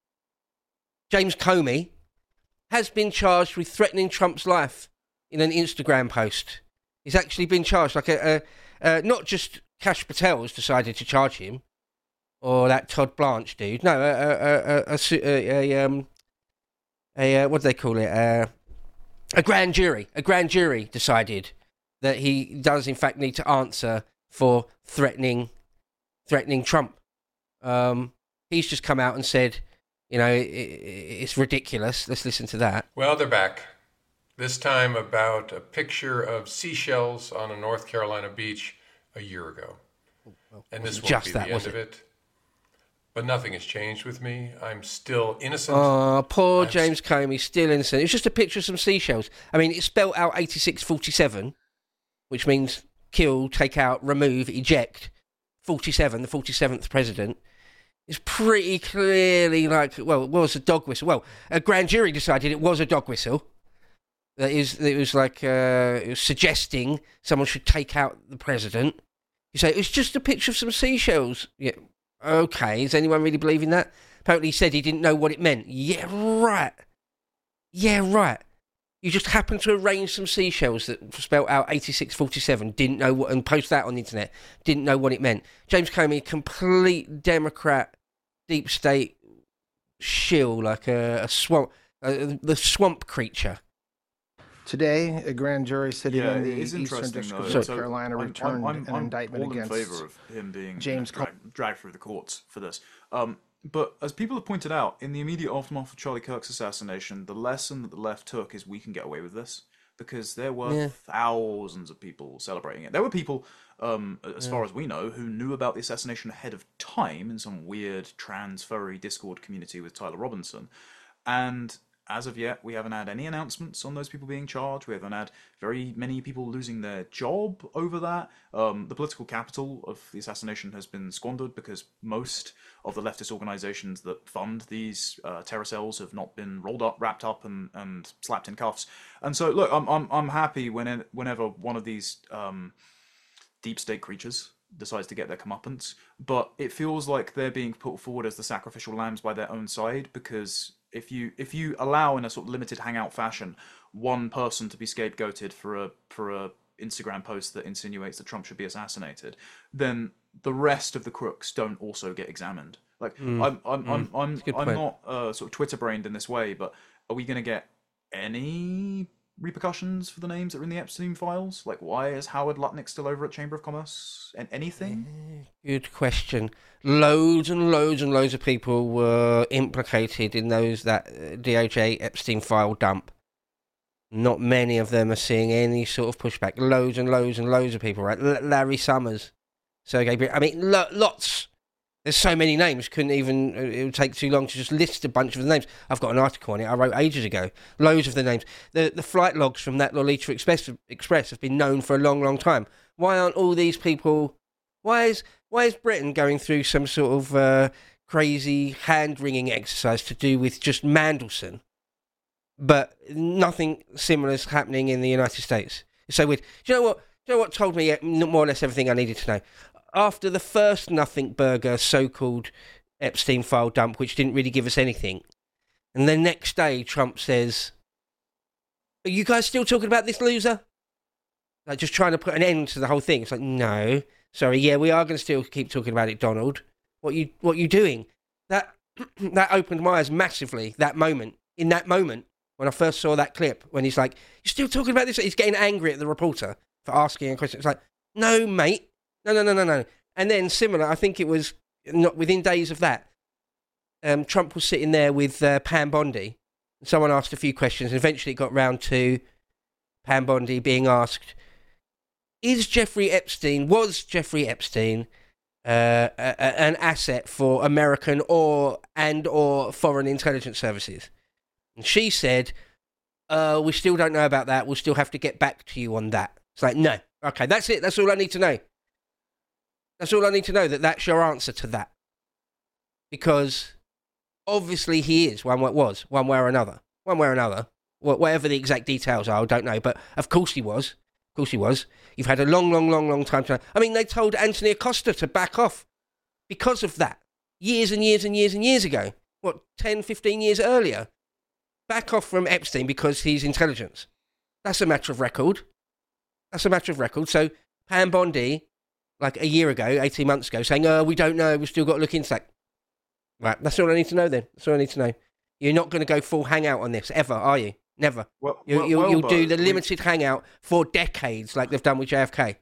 Speaker 4: James Comey has been charged with threatening Trump's life in an Instagram post. He's actually been charged. Like a, a, a not just Kash Patel has decided to charge him, or that Todd Blanche dude. No, a a a, a, a, a um a uh, what do they call it? Uh, a grand jury. A grand jury decided that he does in fact need to answer for threatening threatening Trump. Um, he's just come out and said, you know, it, it, it's ridiculous. Let's listen to that.
Speaker 7: Well, they're back. This time about a picture of seashells on a North Carolina beach a year ago.
Speaker 4: Well,
Speaker 7: and this won't
Speaker 4: just
Speaker 7: be
Speaker 4: that,
Speaker 7: the end
Speaker 4: was
Speaker 7: of
Speaker 4: it?
Speaker 7: it. But nothing has changed with me. I'm still innocent.
Speaker 4: Oh, poor
Speaker 7: I'm
Speaker 4: James Comey, still innocent. It's just a picture of some seashells. I mean, it's spelled out eighty-six forty-seven, which means kill, take out, remove, eject. forty-seven, the forty-seventh president. It's pretty clearly like, well, it was a dog whistle. Well, a grand jury decided it was a dog whistle. That is, it was like, uh, it was suggesting someone should take out the president. You say, it's just a picture of some seashells. Yeah, okay, is anyone really believing that? Apparently he said he didn't know what it meant. Yeah, right. Yeah, right. You just happened to arrange some seashells that spelled out eighty-six forty-seven, didn't know what, and post that on the internet, didn't know what it meant. James Comey, complete Democrat, deep state shill, like a, a swamp, uh, the swamp creature.
Speaker 8: Today, a grand jury sitting
Speaker 6: Yeah,
Speaker 8: in
Speaker 6: it
Speaker 8: the
Speaker 6: is
Speaker 8: Eastern
Speaker 6: interesting,
Speaker 8: District
Speaker 6: though.
Speaker 8: of North
Speaker 6: So
Speaker 8: Carolina
Speaker 6: I'm-
Speaker 8: returned
Speaker 6: I'm-
Speaker 8: an
Speaker 6: I'm
Speaker 8: indictment
Speaker 6: all in
Speaker 8: against
Speaker 6: favour of him being
Speaker 8: James
Speaker 6: you know, dragged, dragged through the courts for this. Um, but as people have pointed out, in the immediate aftermath of Charlie Kirk's assassination, the lesson that the left took is we can get away with this. Because there were
Speaker 4: Yeah.
Speaker 6: thousands of people celebrating it. There were people, um, as
Speaker 4: Yeah.
Speaker 6: far as we know, who knew about the assassination ahead of time in some weird trans furry Discord community with Tyler Robinson. And as of yet, we haven't had any announcements on those people being charged. We haven't had very many people losing their job over that. Um, the political capital of the assassination has been squandered because most of the leftist organizations that fund these uh, terror cells have not been rolled up, wrapped up, and, and slapped in cuffs. And so, look, I'm I'm I'm happy when whenever one of these um, deep state creatures decides to get their comeuppance, but it feels like they're being put forward as the sacrificial lambs by their own side, because if you if you allow in a sort of limited hangout fashion one person to be scapegoated for a for a Instagram post that insinuates that Trump should be assassinated, then the rest of the crooks don't also get examined. Like
Speaker 4: Mm.
Speaker 6: I'm I'm
Speaker 4: Mm.
Speaker 6: I'm I'm,
Speaker 4: That's a good
Speaker 6: I'm
Speaker 4: point.
Speaker 6: not uh, sort of Twitter brained in this way, but are we going to get any repercussions for the names that are in the Epstein files? Like, why is Howard Lutnick still over at Chamber of Commerce? And anything?
Speaker 4: Good question. Loads and loads and loads of people were implicated in those that uh, D O J Epstein file dump. Not many of them are seeing any sort of pushback. Loads and loads and loads of people, right? L- Larry Summers, Sergey Brin. I mean, lo- lots. There's so many names. Couldn't even. It would take too long to just list a bunch of the names. I've got an article on it. I wrote ages ago. Loads of the names. The the flight logs from that Lolita Express Express have been known for a long, long time. Why aren't all these people? Why is why is Britain going through some sort of uh, crazy hand wringing exercise to do with just Mandelson? But nothing similar is happening in the United States. It's so weird. Do you know what? Do you know what told me more or less everything I needed to know? After the first Nothing Burger so-called Epstein file dump, which didn't really give us anything, and the next day Trump says, "Are you guys still talking about this loser?" Like just trying to put an end to the whole thing. It's like, no, sorry, yeah, we are going to still keep talking about it, Donald. What you what you doing? That that opened my eyes massively. That moment, in that moment. When I first saw that clip, when he's like, "You're still talking about this?" He's getting angry at the reporter for asking a question. It's like, no, mate. No, no, no, no, no. And then similar, I think it was not within days of that, um, Trump was sitting there with uh, Pam Bondi. Someone asked a few questions, and eventually it got round to Pam Bondi being asked, is Jeffrey Epstein, was Jeffrey Epstein uh, a, a, an asset for American or and or foreign intelligence services. And she said, uh, we still don't know about that. We'll still have to get back to you on that. It's like, no. Okay, that's it. That's all I need to know. That's all I need to know, that that's your answer to that. Because obviously he is, one way was, one way or another. One way or another. Whatever the exact details are, I don't know. But of course he was. Of course he was. You've had a long, long, long, long time to know. I mean, they told Anthony Acosta to back off because of that. Years and years and years and years ago. What, ten, fifteen years earlier? Back off from Epstein because he's intelligence. That's a matter of record. That's a matter of record. So Pam Bondi, like a year ago, eighteen months ago, saying, oh, we don't know, we've still got to look into that. Right, that's all I need to know then. That's all I need to know. You're not going to go full hangout on this, ever, are you? Never.
Speaker 6: Well,
Speaker 4: you,
Speaker 6: well,
Speaker 4: you'll
Speaker 6: well,
Speaker 4: you'll do
Speaker 6: but
Speaker 4: the limited we... hangout for decades like they've done with J F K.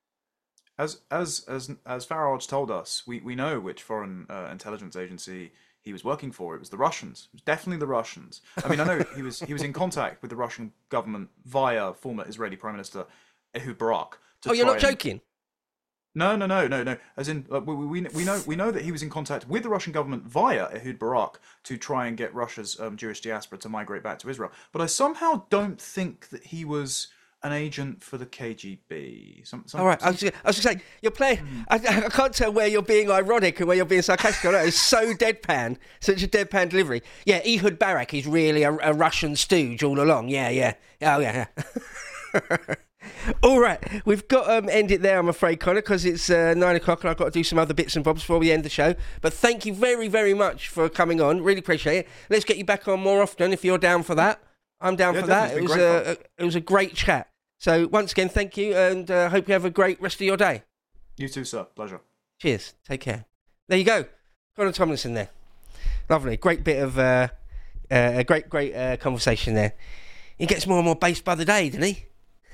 Speaker 6: As as as as Farage told us, we, we know which foreign uh, intelligence agency he was working for. It was the Russians. It was definitely the Russians. I mean, I know he was he was in contact with the Russian government via former Israeli Prime Minister Ehud Barak.
Speaker 4: Oh, you're not
Speaker 6: and...
Speaker 4: joking?
Speaker 6: No, no, no, no, no. As in, uh, we, we we know we know that he was in contact with the Russian government via Ehud Barak to try and get Russia's um, Jewish diaspora to migrate back to Israel. But I somehow don't think that he was an agent for the K G B. Some, some,
Speaker 4: All right,
Speaker 6: some...
Speaker 4: I was, I was just saying, you're playing. Mm. I, I can't tell where you're being ironic and where you're being sarcastic. No, it's so deadpan, such a deadpan delivery. Yeah, Ehud Barak is really a, a Russian stooge all along. Yeah, yeah. Oh, yeah, yeah. All right, we've got to um, end it there, I'm afraid, Connor, because it's uh, nine o'clock and I've got to do some other bits and bobs before we end the show. But thank you very, very much for coming on. Really appreciate it. Let's get you back on more often if you're down for that. I'm down
Speaker 6: yeah,
Speaker 4: for that. It was a, a it was a great chat. So once again, thank you, and I uh, hope you have a great rest of your day.
Speaker 6: You too, sir. Pleasure.
Speaker 4: Cheers. Take care. There you go, Connor Tomlinson there. Lovely, great bit of uh, uh, a great, great uh, conversation there. He gets more and more based by the day, doesn't he?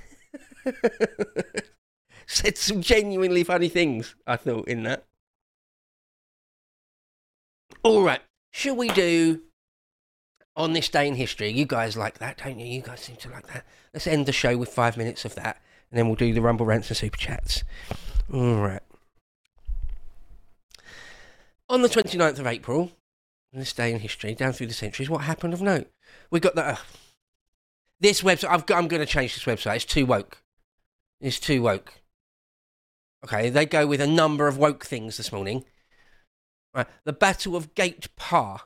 Speaker 4: Said some genuinely funny things, I thought, in that. All right, shall we do On This Day in History? You guys like that, don't you? You guys seem to like that. Let's end the show with five minutes of that, and then we'll do the Rumble Rants and Super Chats. All right. On the twenty-ninth of April, on this day in history, down through the centuries, what happened of note? We got that. Uh, this website, I've got, I'm going to change this website. It's too woke. It's too woke. Okay, they go with a number of woke things this morning. Right, the Battle of Gate Par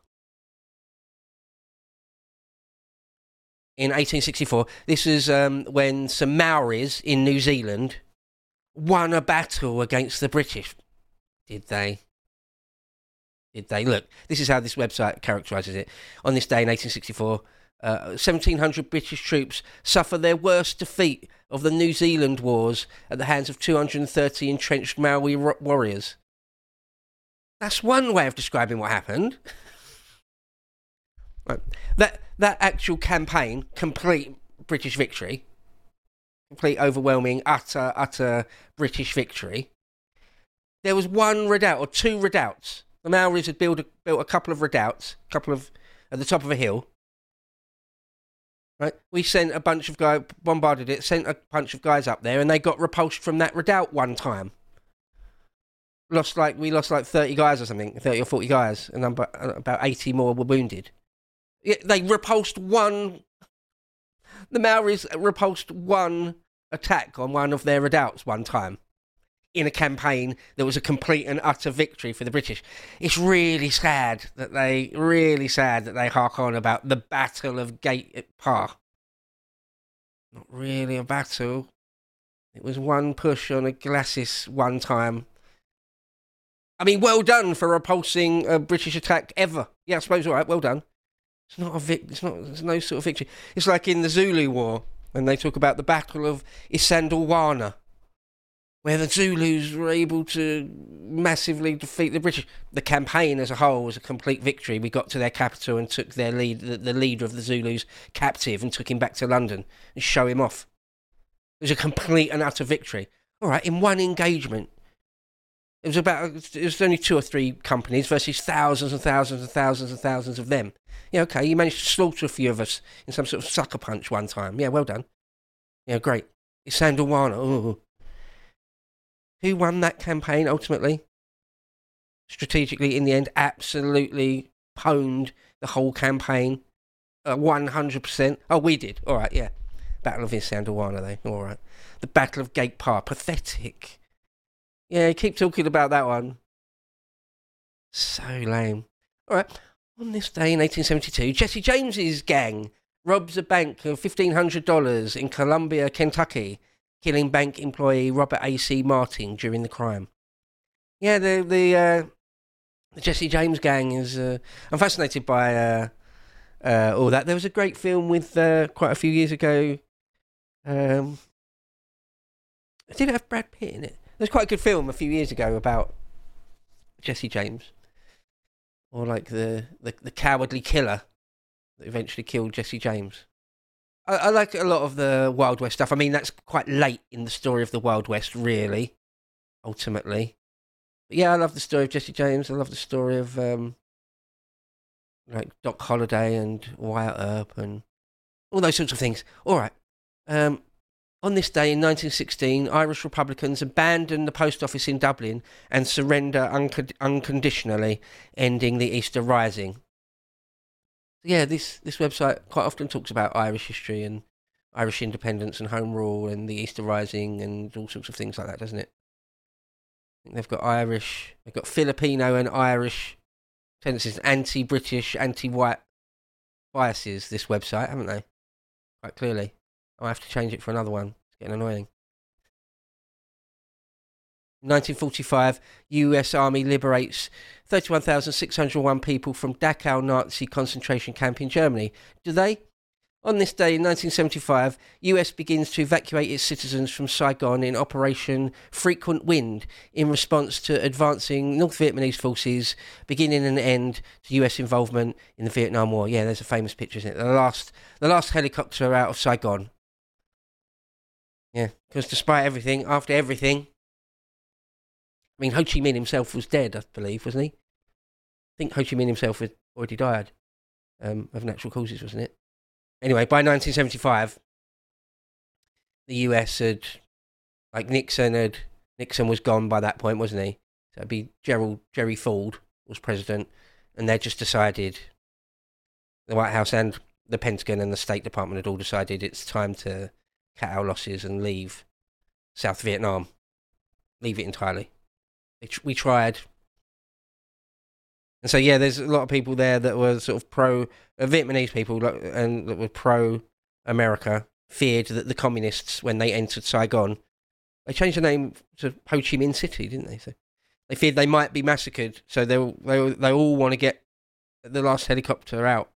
Speaker 4: in eighteen sixty-four. This is um, when some Maoris in New Zealand won a battle against the British. Did they? Did they? Look, this is how this website characterises it. On this day in eighteen sixty-four, uh, seventeen hundred British troops suffer their worst defeat of the New Zealand Wars at the hands of two hundred thirty entrenched Maori ro- warriors. That's one way of describing what happened. Right. That that actual campaign, complete British victory, complete, overwhelming, utter, utter British victory. There was one redoubt, or two redoubts. The Maoris had built a, built a couple of redoubts, a couple of, at the top of a hill. Right? We sent a bunch of guys, bombarded it, sent a bunch of guys up there, and they got repulsed from that redoubt one time. Lost like, we lost like thirty guys or something, thirty or forty guys, and about eighty more were wounded. They repulsed one, the Maoris repulsed one attack on one of their redoubts one time. In a campaign that was a complete and utter victory for the British. It's really sad that they, really sad that they hark on about the Battle of Gate Par. Not really a battle. It was one push on a glacis one time. I mean, well done for repulsing a British attack ever. Yeah, I suppose, all right, well done. It's not a vic- It's not. It's no sort of victory. It's like in the Zulu War when they talk about the Battle of Isandlwana, where the Zulus were able to massively defeat the British. The campaign as a whole was a complete victory. We got to their capital and took their lead, the, the leader of the Zulus captive, and took him back to London and show him off. It was a complete and utter victory. All right, in one engagement. It was about, it was only two or three companies versus thousands and thousands and thousands and thousands of them. Yeah, okay, you managed to slaughter a few of us in some sort of sucker punch one time. Yeah, well done. Yeah, great. Isandlwana, ooh. Who won that campaign ultimately? strategically, in the end, absolutely pwned the whole campaign. Uh, one hundred percent. Oh, we did. All right, yeah. Battle of Isandlwana, though. All right. The Battle of Gate Parr. Pathetic. Yeah, keep talking about that one. So lame. All right. On this day in eighteen seventy-two, Jesse James's gang robs a bank of fifteen hundred dollars in Columbia, Kentucky, killing bank employee Robert A C Martin during the crime. Yeah, the the, uh, the Jesse James gang is... Uh, I'm fascinated by uh, uh, all that. There was a great film with uh, quite a few years ago. Um, did it have Brad Pitt in it? There's quite a good film a few years ago about Jesse James. Or like the, the, the cowardly killer that eventually killed Jesse James. I, I like a lot of the Wild West stuff. I mean, that's quite late in the story of the Wild West, really, ultimately. But yeah, I love the story of Jesse James. I love the story of um, like Doc Holliday and Wyatt Earp and all those sorts of things. All right. Um, on this day in nineteen sixteen, Irish Republicans abandon the post office in Dublin and surrender unco- unconditionally, ending the Easter Rising. Yeah, this, this website quite often talks about Irish history and Irish independence and home rule and the Easter Rising and all sorts of things like that, doesn't it? I think they've got Irish, they've got Filipino and Irish tendencies, anti-British, anti-white biases, this website, haven't they? Quite clearly. I'll have to change it for another one. It's getting annoying. nineteen forty-five, U S Army liberates thirty-one thousand six hundred one people from Dachau Nazi concentration camp in Germany. Do they? On this day in nineteen seventy-five, U S begins to evacuate its citizens from Saigon in Operation Frequent Wind in response to advancing North Vietnamese forces, beginning an end to U S involvement in the Vietnam War. Yeah, there's a famous picture, isn't it? The last, the last helicopter out of Saigon. Yeah, because despite everything, after everything, I mean, Ho Chi Minh himself was dead, I believe, wasn't he? I think Ho Chi Minh himself had already died um, of natural causes, wasn't it? Anyway, by nineteen seventy-five, the U S had, like Nixon had, Nixon was gone by that point, wasn't he? So it'd be Gerald, Jerry Ford was president, and they just decided, the White House and the Pentagon and the State Department had all decided it's time to cut our losses and leave South Vietnam. Leave it entirely. We tried. And so, yeah, there's a lot of people there that were sort of pro, uh, Vietnamese people, like, and that were pro-America, feared that the communists, when they entered Saigon, they changed the name to Ho Chi Minh City, didn't they? So they feared they might be massacred, so they they they all want to get the last helicopter out.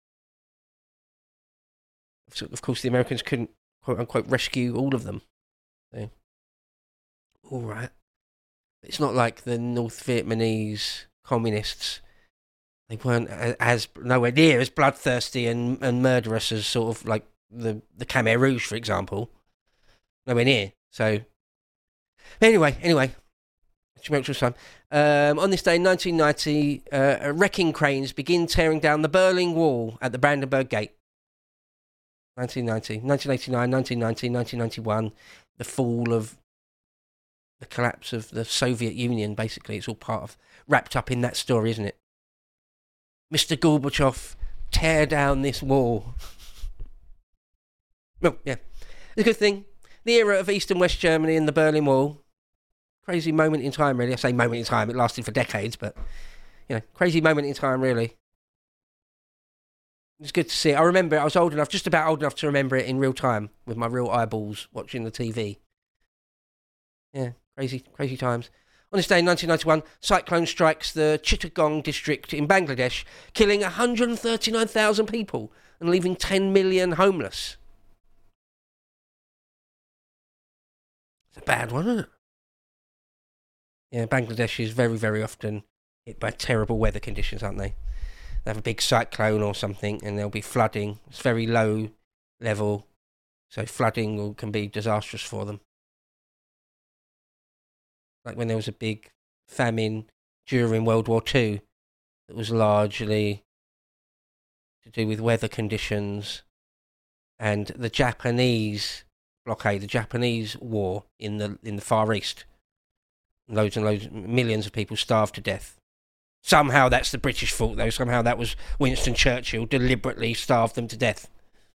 Speaker 4: So, of course, the Americans couldn't, quote-unquote, rescue all of them. So, all right. It's not like the North Vietnamese communists. They weren't as nowhere near as bloodthirsty and, and murderous as sort of like the, the Khmer Rouge, for example. Nowhere near. So, anyway, anyway. Tumultuous time. Um, on this day in nineteen ninety, uh, wrecking cranes begin tearing down the Berlin Wall at the Brandenburg Gate. nineteen ninety, nineteen eighty-nine, nineteen ninety, nineteen ninety-one, the fall of, the collapse of the Soviet Union, basically. It's all part of, wrapped up in that story, isn't it? Mister Gorbachev, tear down this wall. Well, yeah. It's a good thing. The era of East and West Germany and the Berlin Wall. Crazy moment in time, really. I say moment in time, it lasted for decades, but, you know, crazy moment in time, really. It's good to see it. I remember it. I was old enough, just about old enough to remember it in real time with my real eyeballs watching the T V. Yeah, crazy, crazy times. On this day in nineteen ninety-one, cyclone strikes the Chittagong district in Bangladesh, killing one hundred thirty-nine thousand people and leaving ten million homeless. It's a bad one, isn't it? Yeah, Bangladesh is very, very often hit by terrible weather conditions, aren't they? They have a big cyclone or something and there'll be flooding. It's very low level, so flooding will, can be disastrous for them. Like when there was a big famine during World War Two that was largely to do with weather conditions and the Japanese blockade, the Japanese war in the in the Far East. Loads and loads, millions of people starved to death Somehow that's the British fault, though. Somehow that was Winston Churchill deliberately starved them to death.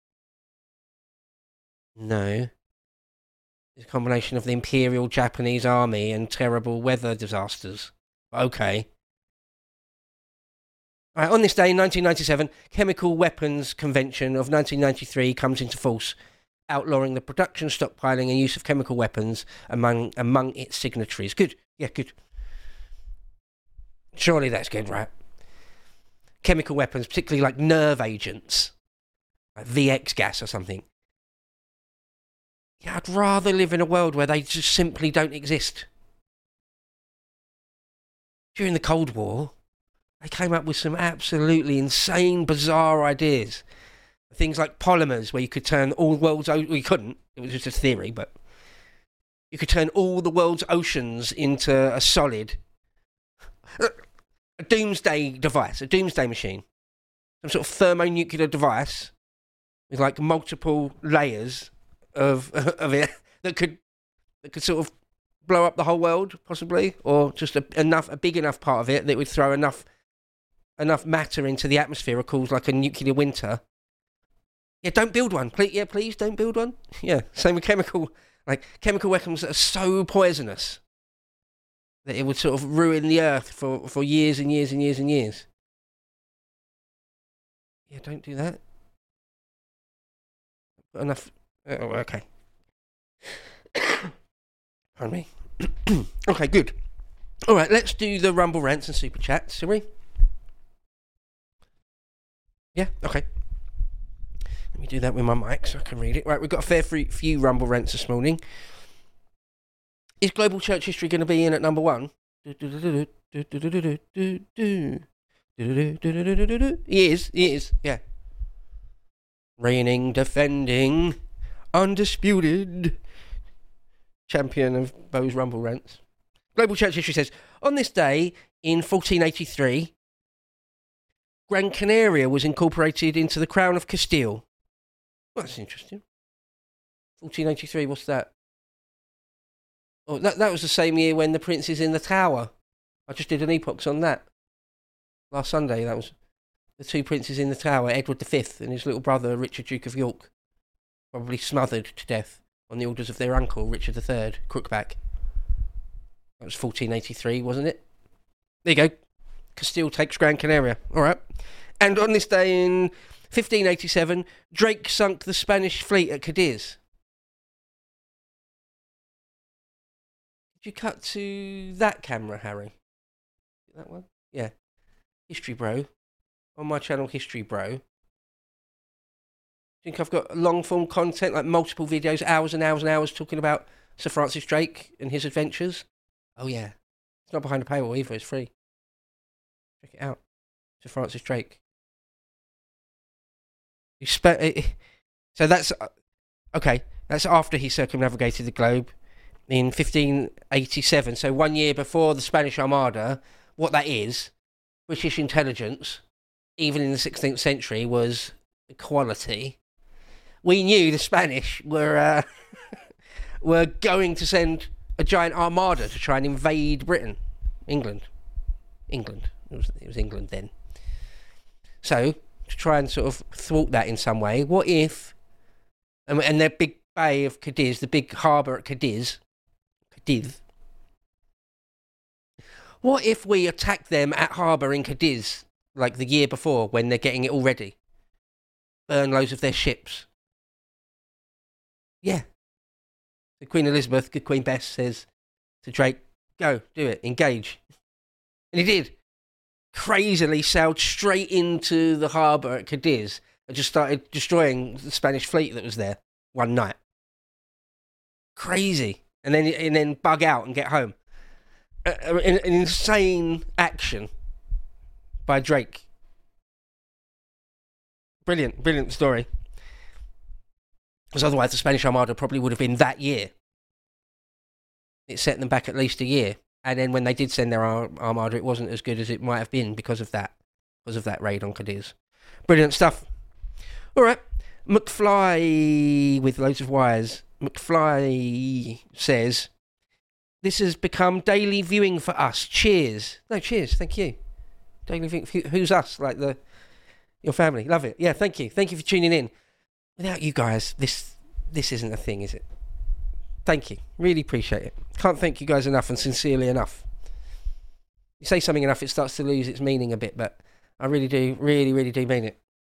Speaker 4: No. It's a combination of the Imperial Japanese Army and terrible weather disasters. Okay. Right, on this day in nineteen ninety-seven, Chemical Weapons Convention of nineteen ninety-three comes into force, outlawing the production, stockpiling and use of chemical weapons among among its signatories. Good. Yeah, good. Surely that's good, right? Chemical weapons, particularly like nerve agents, like V X gas or something. Yeah, I'd rather live in a world where they just simply don't exist. During the Cold War, they came up with some absolutely insane, bizarre ideas. Things like polymers, where you could turn all the world's... O- well, you couldn't. It was just a theory, but... You could turn all the world's oceans into a solid... A doomsday device, a doomsday machine. Some sort of thermonuclear device with, like, multiple layers of of it that could that could sort of blow up the whole world, possibly, or just a, enough a big enough part of it that would throw enough enough matter into the atmosphere or cause like a nuclear winter. Yeah, don't build one, please. Yeah, please don't build one. Yeah, same with chemical like chemical weapons that are so poisonous that it would sort of ruin the earth for for years and years and years and years. Yeah, don't do that. Enough. Oh, okay. Pardon me. Okay, good. All right, let's do the Rumble Rants and Super Chats, shall we? Yeah, okay. Let me do that with my mic so I can read it. Right, we've got a fair few Rumble Rants this morning. Is Global Church History going to be in at number one? He is, he is, yeah. Reigning, defending, undisputed champion of Bo's Rumble Rants. Global Church History says, on this day in fourteen eighty-three, Gran Canaria was incorporated into the Crown of Castile. Well, that's interesting. fourteen eighty-three, what's that? Oh, that, that was the same year when the Prince is in the Tower. I just did an epochs on that. Last Sunday, that was the two princes in the Tower, Edward the Fifth and his little brother, Richard, Duke of York. Probably smothered to death on the orders of their uncle, Richard the Third, Crookback. That was fourteen eighty-three, wasn't it? There you go. Castile takes Gran Canaria. All right. And on this day in fifteen eighty-seven, Drake sunk the Spanish fleet at Cadiz. Did you cut to that camera, Harry? That one? Yeah. History Bro. On my channel, History Bro. Think I've got long form content, like multiple videos, hours and hours and hours talking about Sir Francis Drake and his adventures? Oh yeah. It's not behind a paywall either, it's free. Check it out. Sir Francis Drake. You spe- so that's... Okay, that's after he circumnavigated the globe in fifteen eighty-seven. So one year before the Spanish Armada, what that is, British intelligence, even in the sixteenth century, was equality. We knew the Spanish were uh, were going to send a giant armada to try and invade Britain, England, England. It was it was England then. So to try and sort of thwart that in some way, what if? And, and their big bay of Cadiz, the big harbour at Cadiz, Cadiz. What if we attacked them at harbour in Cadiz, like the year before, when they're getting it all ready? Burn loads of their ships. Yeah. The Queen Elizabeth, good Queen Bess, says to Drake, go, do it, engage. And he did. Crazily sailed straight into the harbour at Cadiz and just started destroying the Spanish fleet that was there one night. Crazy. And then and then bug out and get home. Uh, an, an insane action by Drake. Brilliant, brilliant story. Because otherwise the Spanish Armada probably would have been that year. It set them back at least a year. And then when they did send their ar- Armada, it wasn't as good as it might have been because of that. Because of that raid on Cadiz. Brilliant stuff. All right. McFly with loads of wires. McFly says, this has become daily viewing for us. Cheers. No, cheers. Thank you. Daily Think. Who's us? Like the your family. Love it. Yeah, thank you. Thank you for tuning in. Without you guys, this this isn't a thing, is it? Thank you. Really appreciate it. Can't thank you guys enough and sincerely enough. You say something enough, it starts to lose its meaning a bit, but I really do, really, really do mean it.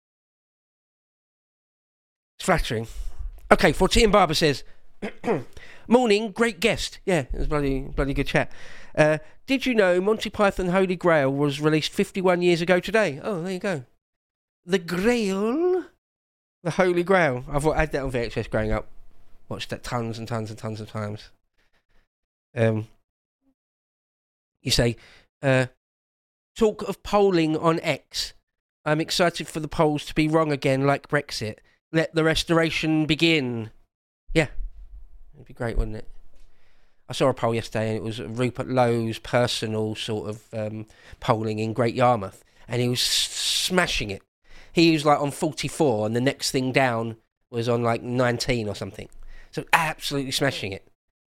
Speaker 4: It's flattering. Okay, Fortean Barber says, morning, great guest. Yeah, it was bloody, bloody good chat. Uh, did you know Monty Python Holy Grail was released fifty-one years ago today? Oh, there you go. The Grail, the Holy Grail. I've had that on V H S growing up. Watched that tons and tons and tons of times. Um, you say, uh, talk of polling on X. I'm excited for the polls to be wrong again, like Brexit. Let the restoration begin. Yeah, it'd be great, wouldn't it? I saw a poll yesterday, and it was Rupert Lowe's personal sort of um, polling in Great Yarmouth, and he was smashing it. He was like on forty-four, and the next thing down was on like nineteen or something. So absolutely smashing it.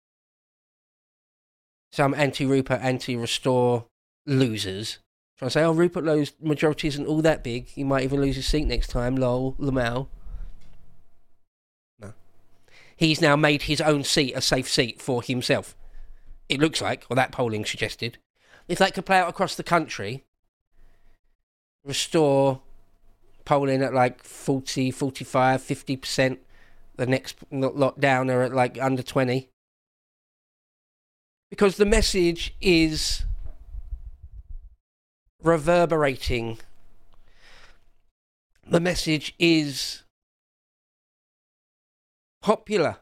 Speaker 4: Some anti-Rupert, anti-Restore losers trying to say, oh, Rupert Lowe's majority isn't all that big. He might even lose his seat next time. Lol, Lamau. No. He's now made his own seat a safe seat for himself. It looks like, or that polling suggested. If that could play out across the country, Restore polling at like forty, forty-five, fifty percent. The next lot down are at like under twenty. Because the message is reverberating. The message is popular.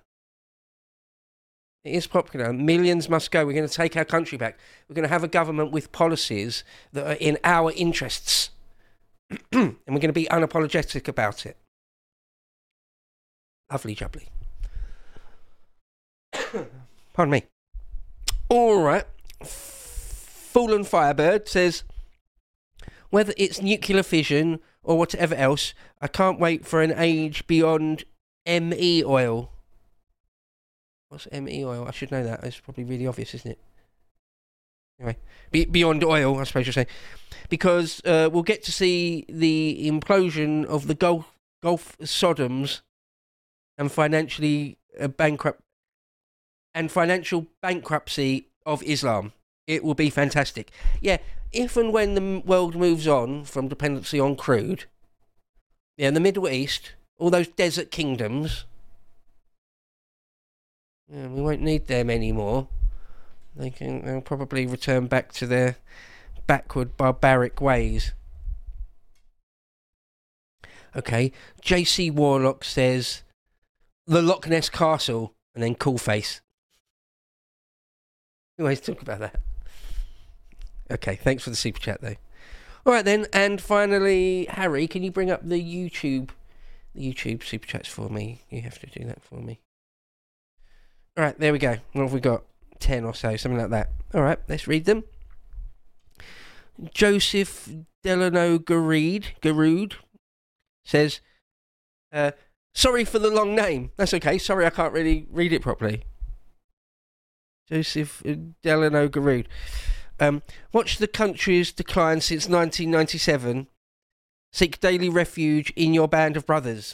Speaker 4: It is popular. Millions must go. We're going to take our country back. We're going to have a government with policies that are in our interests. And we're going to be unapologetic about it. Lovely jubbly. Pardon me. All right. Fallen Firebird says, whether it's nuclear fission or whatever else, I can't wait for an age beyond M E oil. What's M E oil? I should know that. It's probably really obvious, isn't it? Anyway, be- beyond oil, I suppose you're saying. Because uh, we'll get to see the implosion of the Gulf, Gulf Sodoms and financially uh, bankrupt and financial bankruptcy of Islam. It will be fantastic. Yeah, if and when the world moves on from dependency on crude, yeah, in the Middle East, all those desert kingdoms, yeah, we won't need them anymore. They can, they'll probably return back to their backward barbaric ways. Okay, J C Warlock says, the Loch Ness Castle, and then cool face. We always talk about that. Okay, thanks for the super chat though. All right then, and finally, Harry, can you bring up the YouTube, the YouTube super chats for me? You have to do that for me. All right, there we go. What have we got? Ten or so, something like that. All right, let's read them. Joseph Delano Gareed, Garood says, uh, sorry for the long name. That's okay. Sorry, I can't really read it properly. Joseph Delano Garood. Um, watch the country's decline since nineteen ninety-seven. Seek daily refuge in your band of brothers.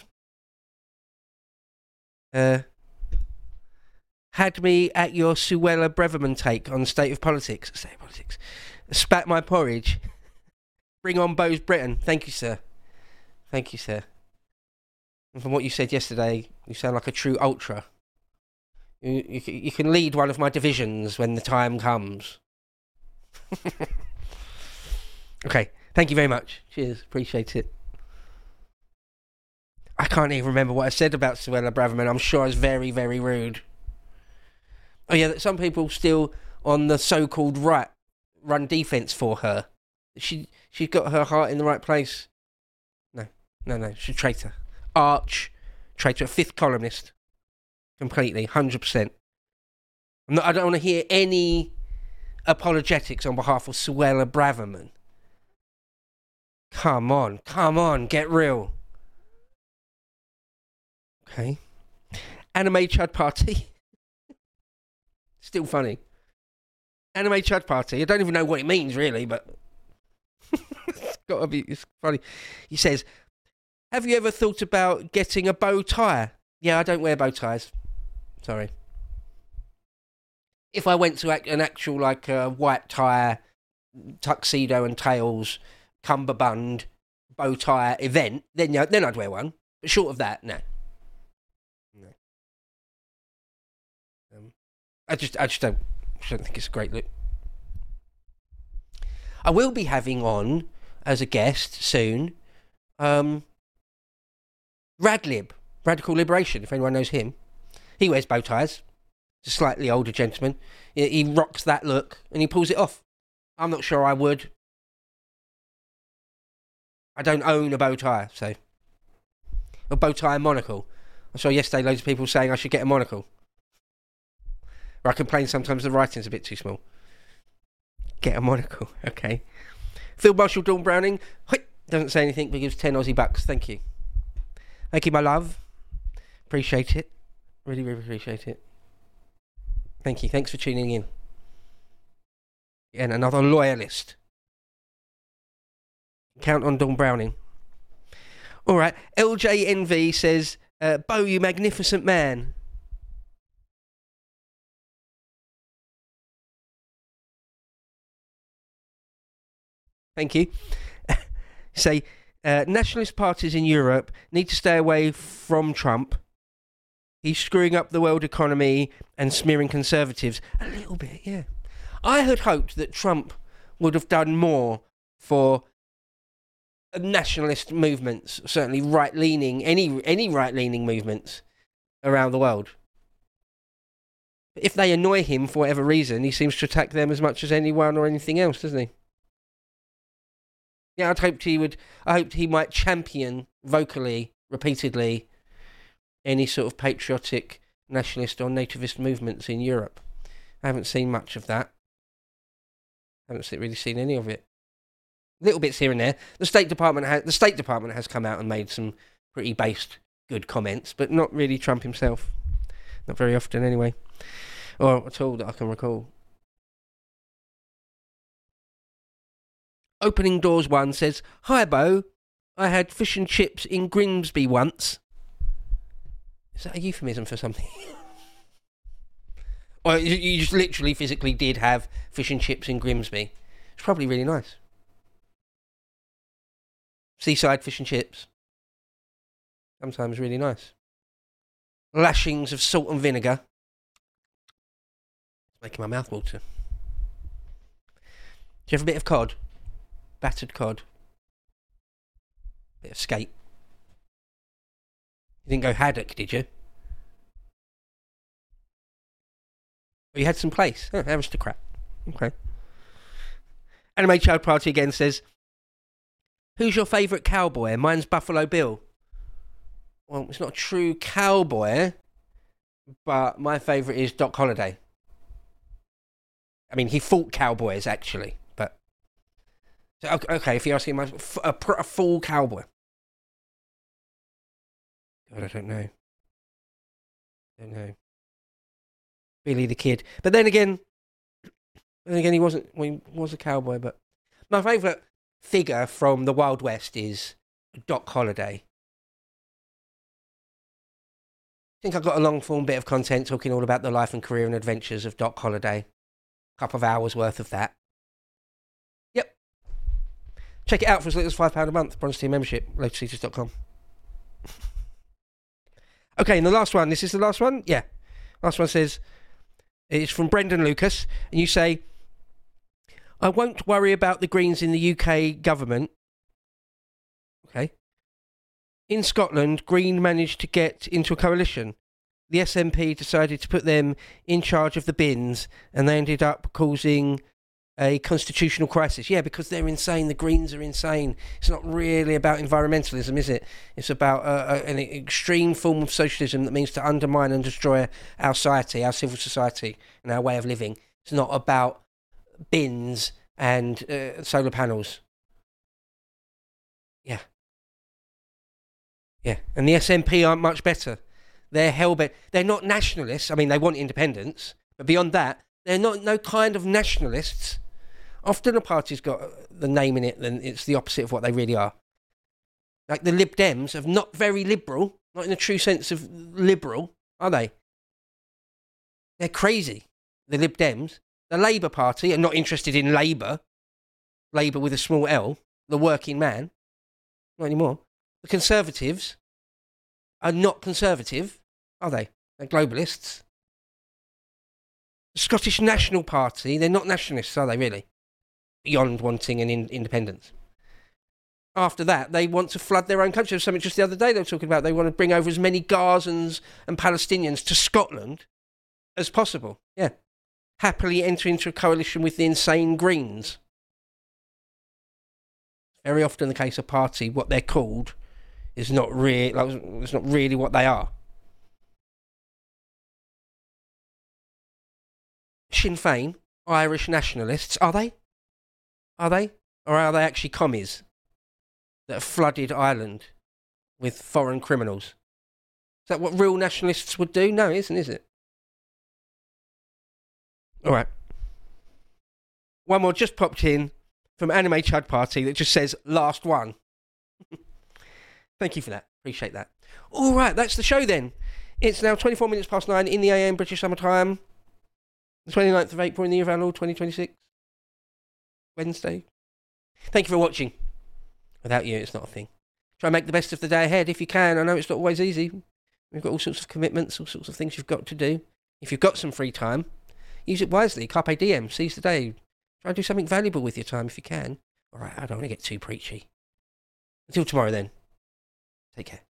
Speaker 4: Uh, had me at your Suella Breverman take on state of politics. State of politics. Spat my porridge. Bring on Bose Britain. Thank you, sir. Thank you, sir. And from what you said yesterday, you sound like a true ultra. You, you, you can lead one of my divisions when the time comes. Okay, thank you very much. Cheers, appreciate it. I can't even remember what I said about Suella Braverman. I'm sure I was very, very rude. Oh yeah, that some people still on the so-called right run defence for her. She she's got her heart in the right place. No, no, no. She's a traitor, arch traitor, a fifth columnist, completely, hundred percent. I'm not. I don't want to hear any apologetics on behalf of Suella Braverman. Come on, come on, get real. Okay. Anime Chud Party. Still funny. Anime Chud Party. I don't even know what it means, really, but... Gotta be, it's funny. He says, have you ever thought about getting a bow tie? Yeah, I don't wear bow ties. Sorry. If I went to an actual, like, uh, white tie, tuxedo and tails, cummerbund, bow tie event, then yeah, then I'd wear one. But short of that, no. No. Um, I just, I just don't, I don't think it's a great look. I will be having on as a guest soon, um, Radlib, Radical Liberation. If anyone knows him, he wears bow ties. He's a slightly older gentleman. He, he rocks that look and he pulls it off. I'm not sure I would. I don't own a bow tie, so a bow tie and monocle. I saw yesterday loads of people saying I should get a monocle. Or I complain sometimes the writing's a bit too small. Get a monocle, okay. Field Marshal Dawn Browning, doesn't say anything but gives ten Aussie bucks. Thank you. Thank you, my love. Appreciate it. Really, really appreciate it. Thank you. Thanks for tuning in. And another loyalist. Count on Dawn Browning. All right. L J N V says, uh, Bo, you magnificent man. Thank you. Say, uh, nationalist parties in Europe need to stay away from Trump. He's screwing up the world economy and smearing conservatives. A little bit, yeah. I had hoped that Trump would have done more for nationalist movements, certainly right-leaning, any any right-leaning movements around the world. If they annoy him for whatever reason, he seems to attack them as much as anyone or anything else, doesn't he? Yeah, I'd hoped he would. I hoped he might champion vocally, repeatedly, any sort of patriotic, nationalist or nativist movements in Europe. I haven't seen much of that. I haven't really seen any of it. Little bits here and there. The State Department has the State Department has come out and made some pretty based, good comments, but not really Trump himself. Not very often, anyway, or at all that I can recall. Opening Doors One says, "Hi, Bo. I had fish and chips in Grimsby once." Is that a euphemism for something? Or you, you just literally physically did have fish and chips in Grimsby? It's probably really nice. Seaside fish and chips. Sometimes really nice. Lashings of salt and vinegar. It's making my mouth water. Do you have a bit of cod? Battered cod. Bit of skate. You didn't go haddock, did you? Oh, you had some place. Oh, aristocrat. Okay. Anime Child Party again says, who's your favourite cowboy? Mine's Buffalo Bill. Well, it's not a true cowboy, but my favourite is Doc Holliday. I mean, he fought cowboys, actually, but... So, okay, if you're asking my... A, a full cowboy. God, I don't know. I don't know. Billy the Kid. But then again... Then again, he wasn't... Well, he was a cowboy, but... My favourite figure from the Wild West is Doc Holliday. I think I've got a long-form bit of content talking all about the life and career and adventures of Doc Holliday. A couple of hours worth of that. Yep. Check it out for as little as five pounds a month. Bronze Tier membership. lotus eaters dot com. Okay, and the last one. This is the last one? Yeah. Last one says, it's from Brendan Lucas. And you say, I won't worry about the Greens in the U K government. Okay. In Scotland, Green managed to get into a coalition. The S N P decided to put them in charge of the bins, and they ended up causing a constitutional crisis. Yeah, because they're insane. The Greens are insane. It's not really about environmentalism, is it? It's about uh, an extreme form of socialism that means to undermine and destroy our society, our civil society, and our way of living. It's not about bins and uh, solar panels. Yeah. Yeah, and the S N P aren't much better. They're hell-bent. They're not nationalists. I mean, they want independence, but beyond that, they're not no kind of nationalists. Often a party's got the name in it, then it's the opposite of what they really are. Like the Lib Dems are not very liberal, not in the true sense of liberal, are they? They're crazy, the Lib Dems. The Labour Party are not interested in Labour, Labour with a small L, the working man, not anymore. The Conservatives are not conservative, are they? They're globalists. The Scottish National Party, they're not nationalists, are they really? Beyond wanting an in- independence. After that, they want to flood their own country. There was something just the other day they were talking about. They want to bring over as many Gazans and Palestinians to Scotland as possible. Yeah. Happily enter into a coalition with the insane Greens. Very often the case, a party, what they're called, is not really, like, it's not really what they are. Sinn Féin, Irish nationalists, are they? Are they? Or are they actually commies that have flooded Ireland with foreign criminals? Is that what real nationalists would do? No, it isn't, is it? All right. One more just popped in from Anime Chud Party that just says, last one. Thank you for that. Appreciate that. All right, that's the show then. It's now twenty-four minutes past nine in the A M British Summer Time. The twenty-ninth of April in the year of our Lord twenty twenty-six. Wednesday. Thank you for watching. Without you, it's not a thing. Try and make the best of the day ahead if you can. I know it's not always easy. We've got all sorts of commitments, all sorts of things you've got to do. If you've got some free time, use it wisely. Carpe diem. Seize the day. Try and do something valuable with your time if you can. All right, I don't want to get too preachy. Until tomorrow then. Take care.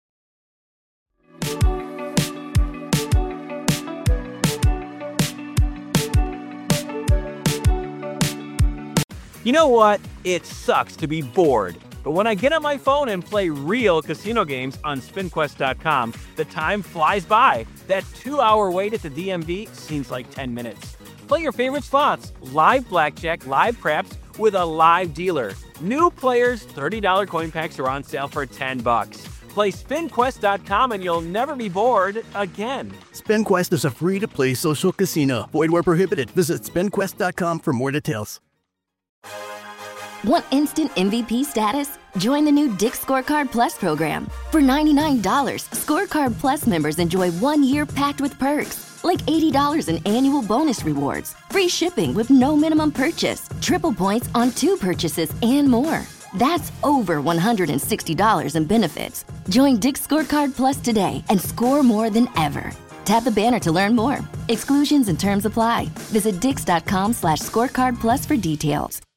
Speaker 9: You know what? It sucks to be bored. But when I get on my phone and play real casino games on spin quest dot com, the time flies by. That two-hour wait at the D M V seems like ten minutes. Play your favorite slots, live blackjack, live craps, with a live dealer. New players, thirty dollars coin packs are on sale for ten bucks. Play spin quest dot com and you'll never be bored again.
Speaker 2: SpinQuest is a free-to-play social casino. Void where prohibited. Visit spin quest dot com for more details.
Speaker 3: Want instant M V P status? Join the new Dick's Scorecard Plus program. For ninety-nine dollars, Scorecard Plus members enjoy one year packed with perks, like eighty dollars in annual bonus rewards, free shipping with no minimum purchase, triple points on two purchases, and more. That's over one hundred sixty dollars in benefits. Join Dick's Scorecard Plus today and score more than ever. Tap the banner to learn more. Exclusions and terms apply. Visit dix dot com slash scorecard plus for details.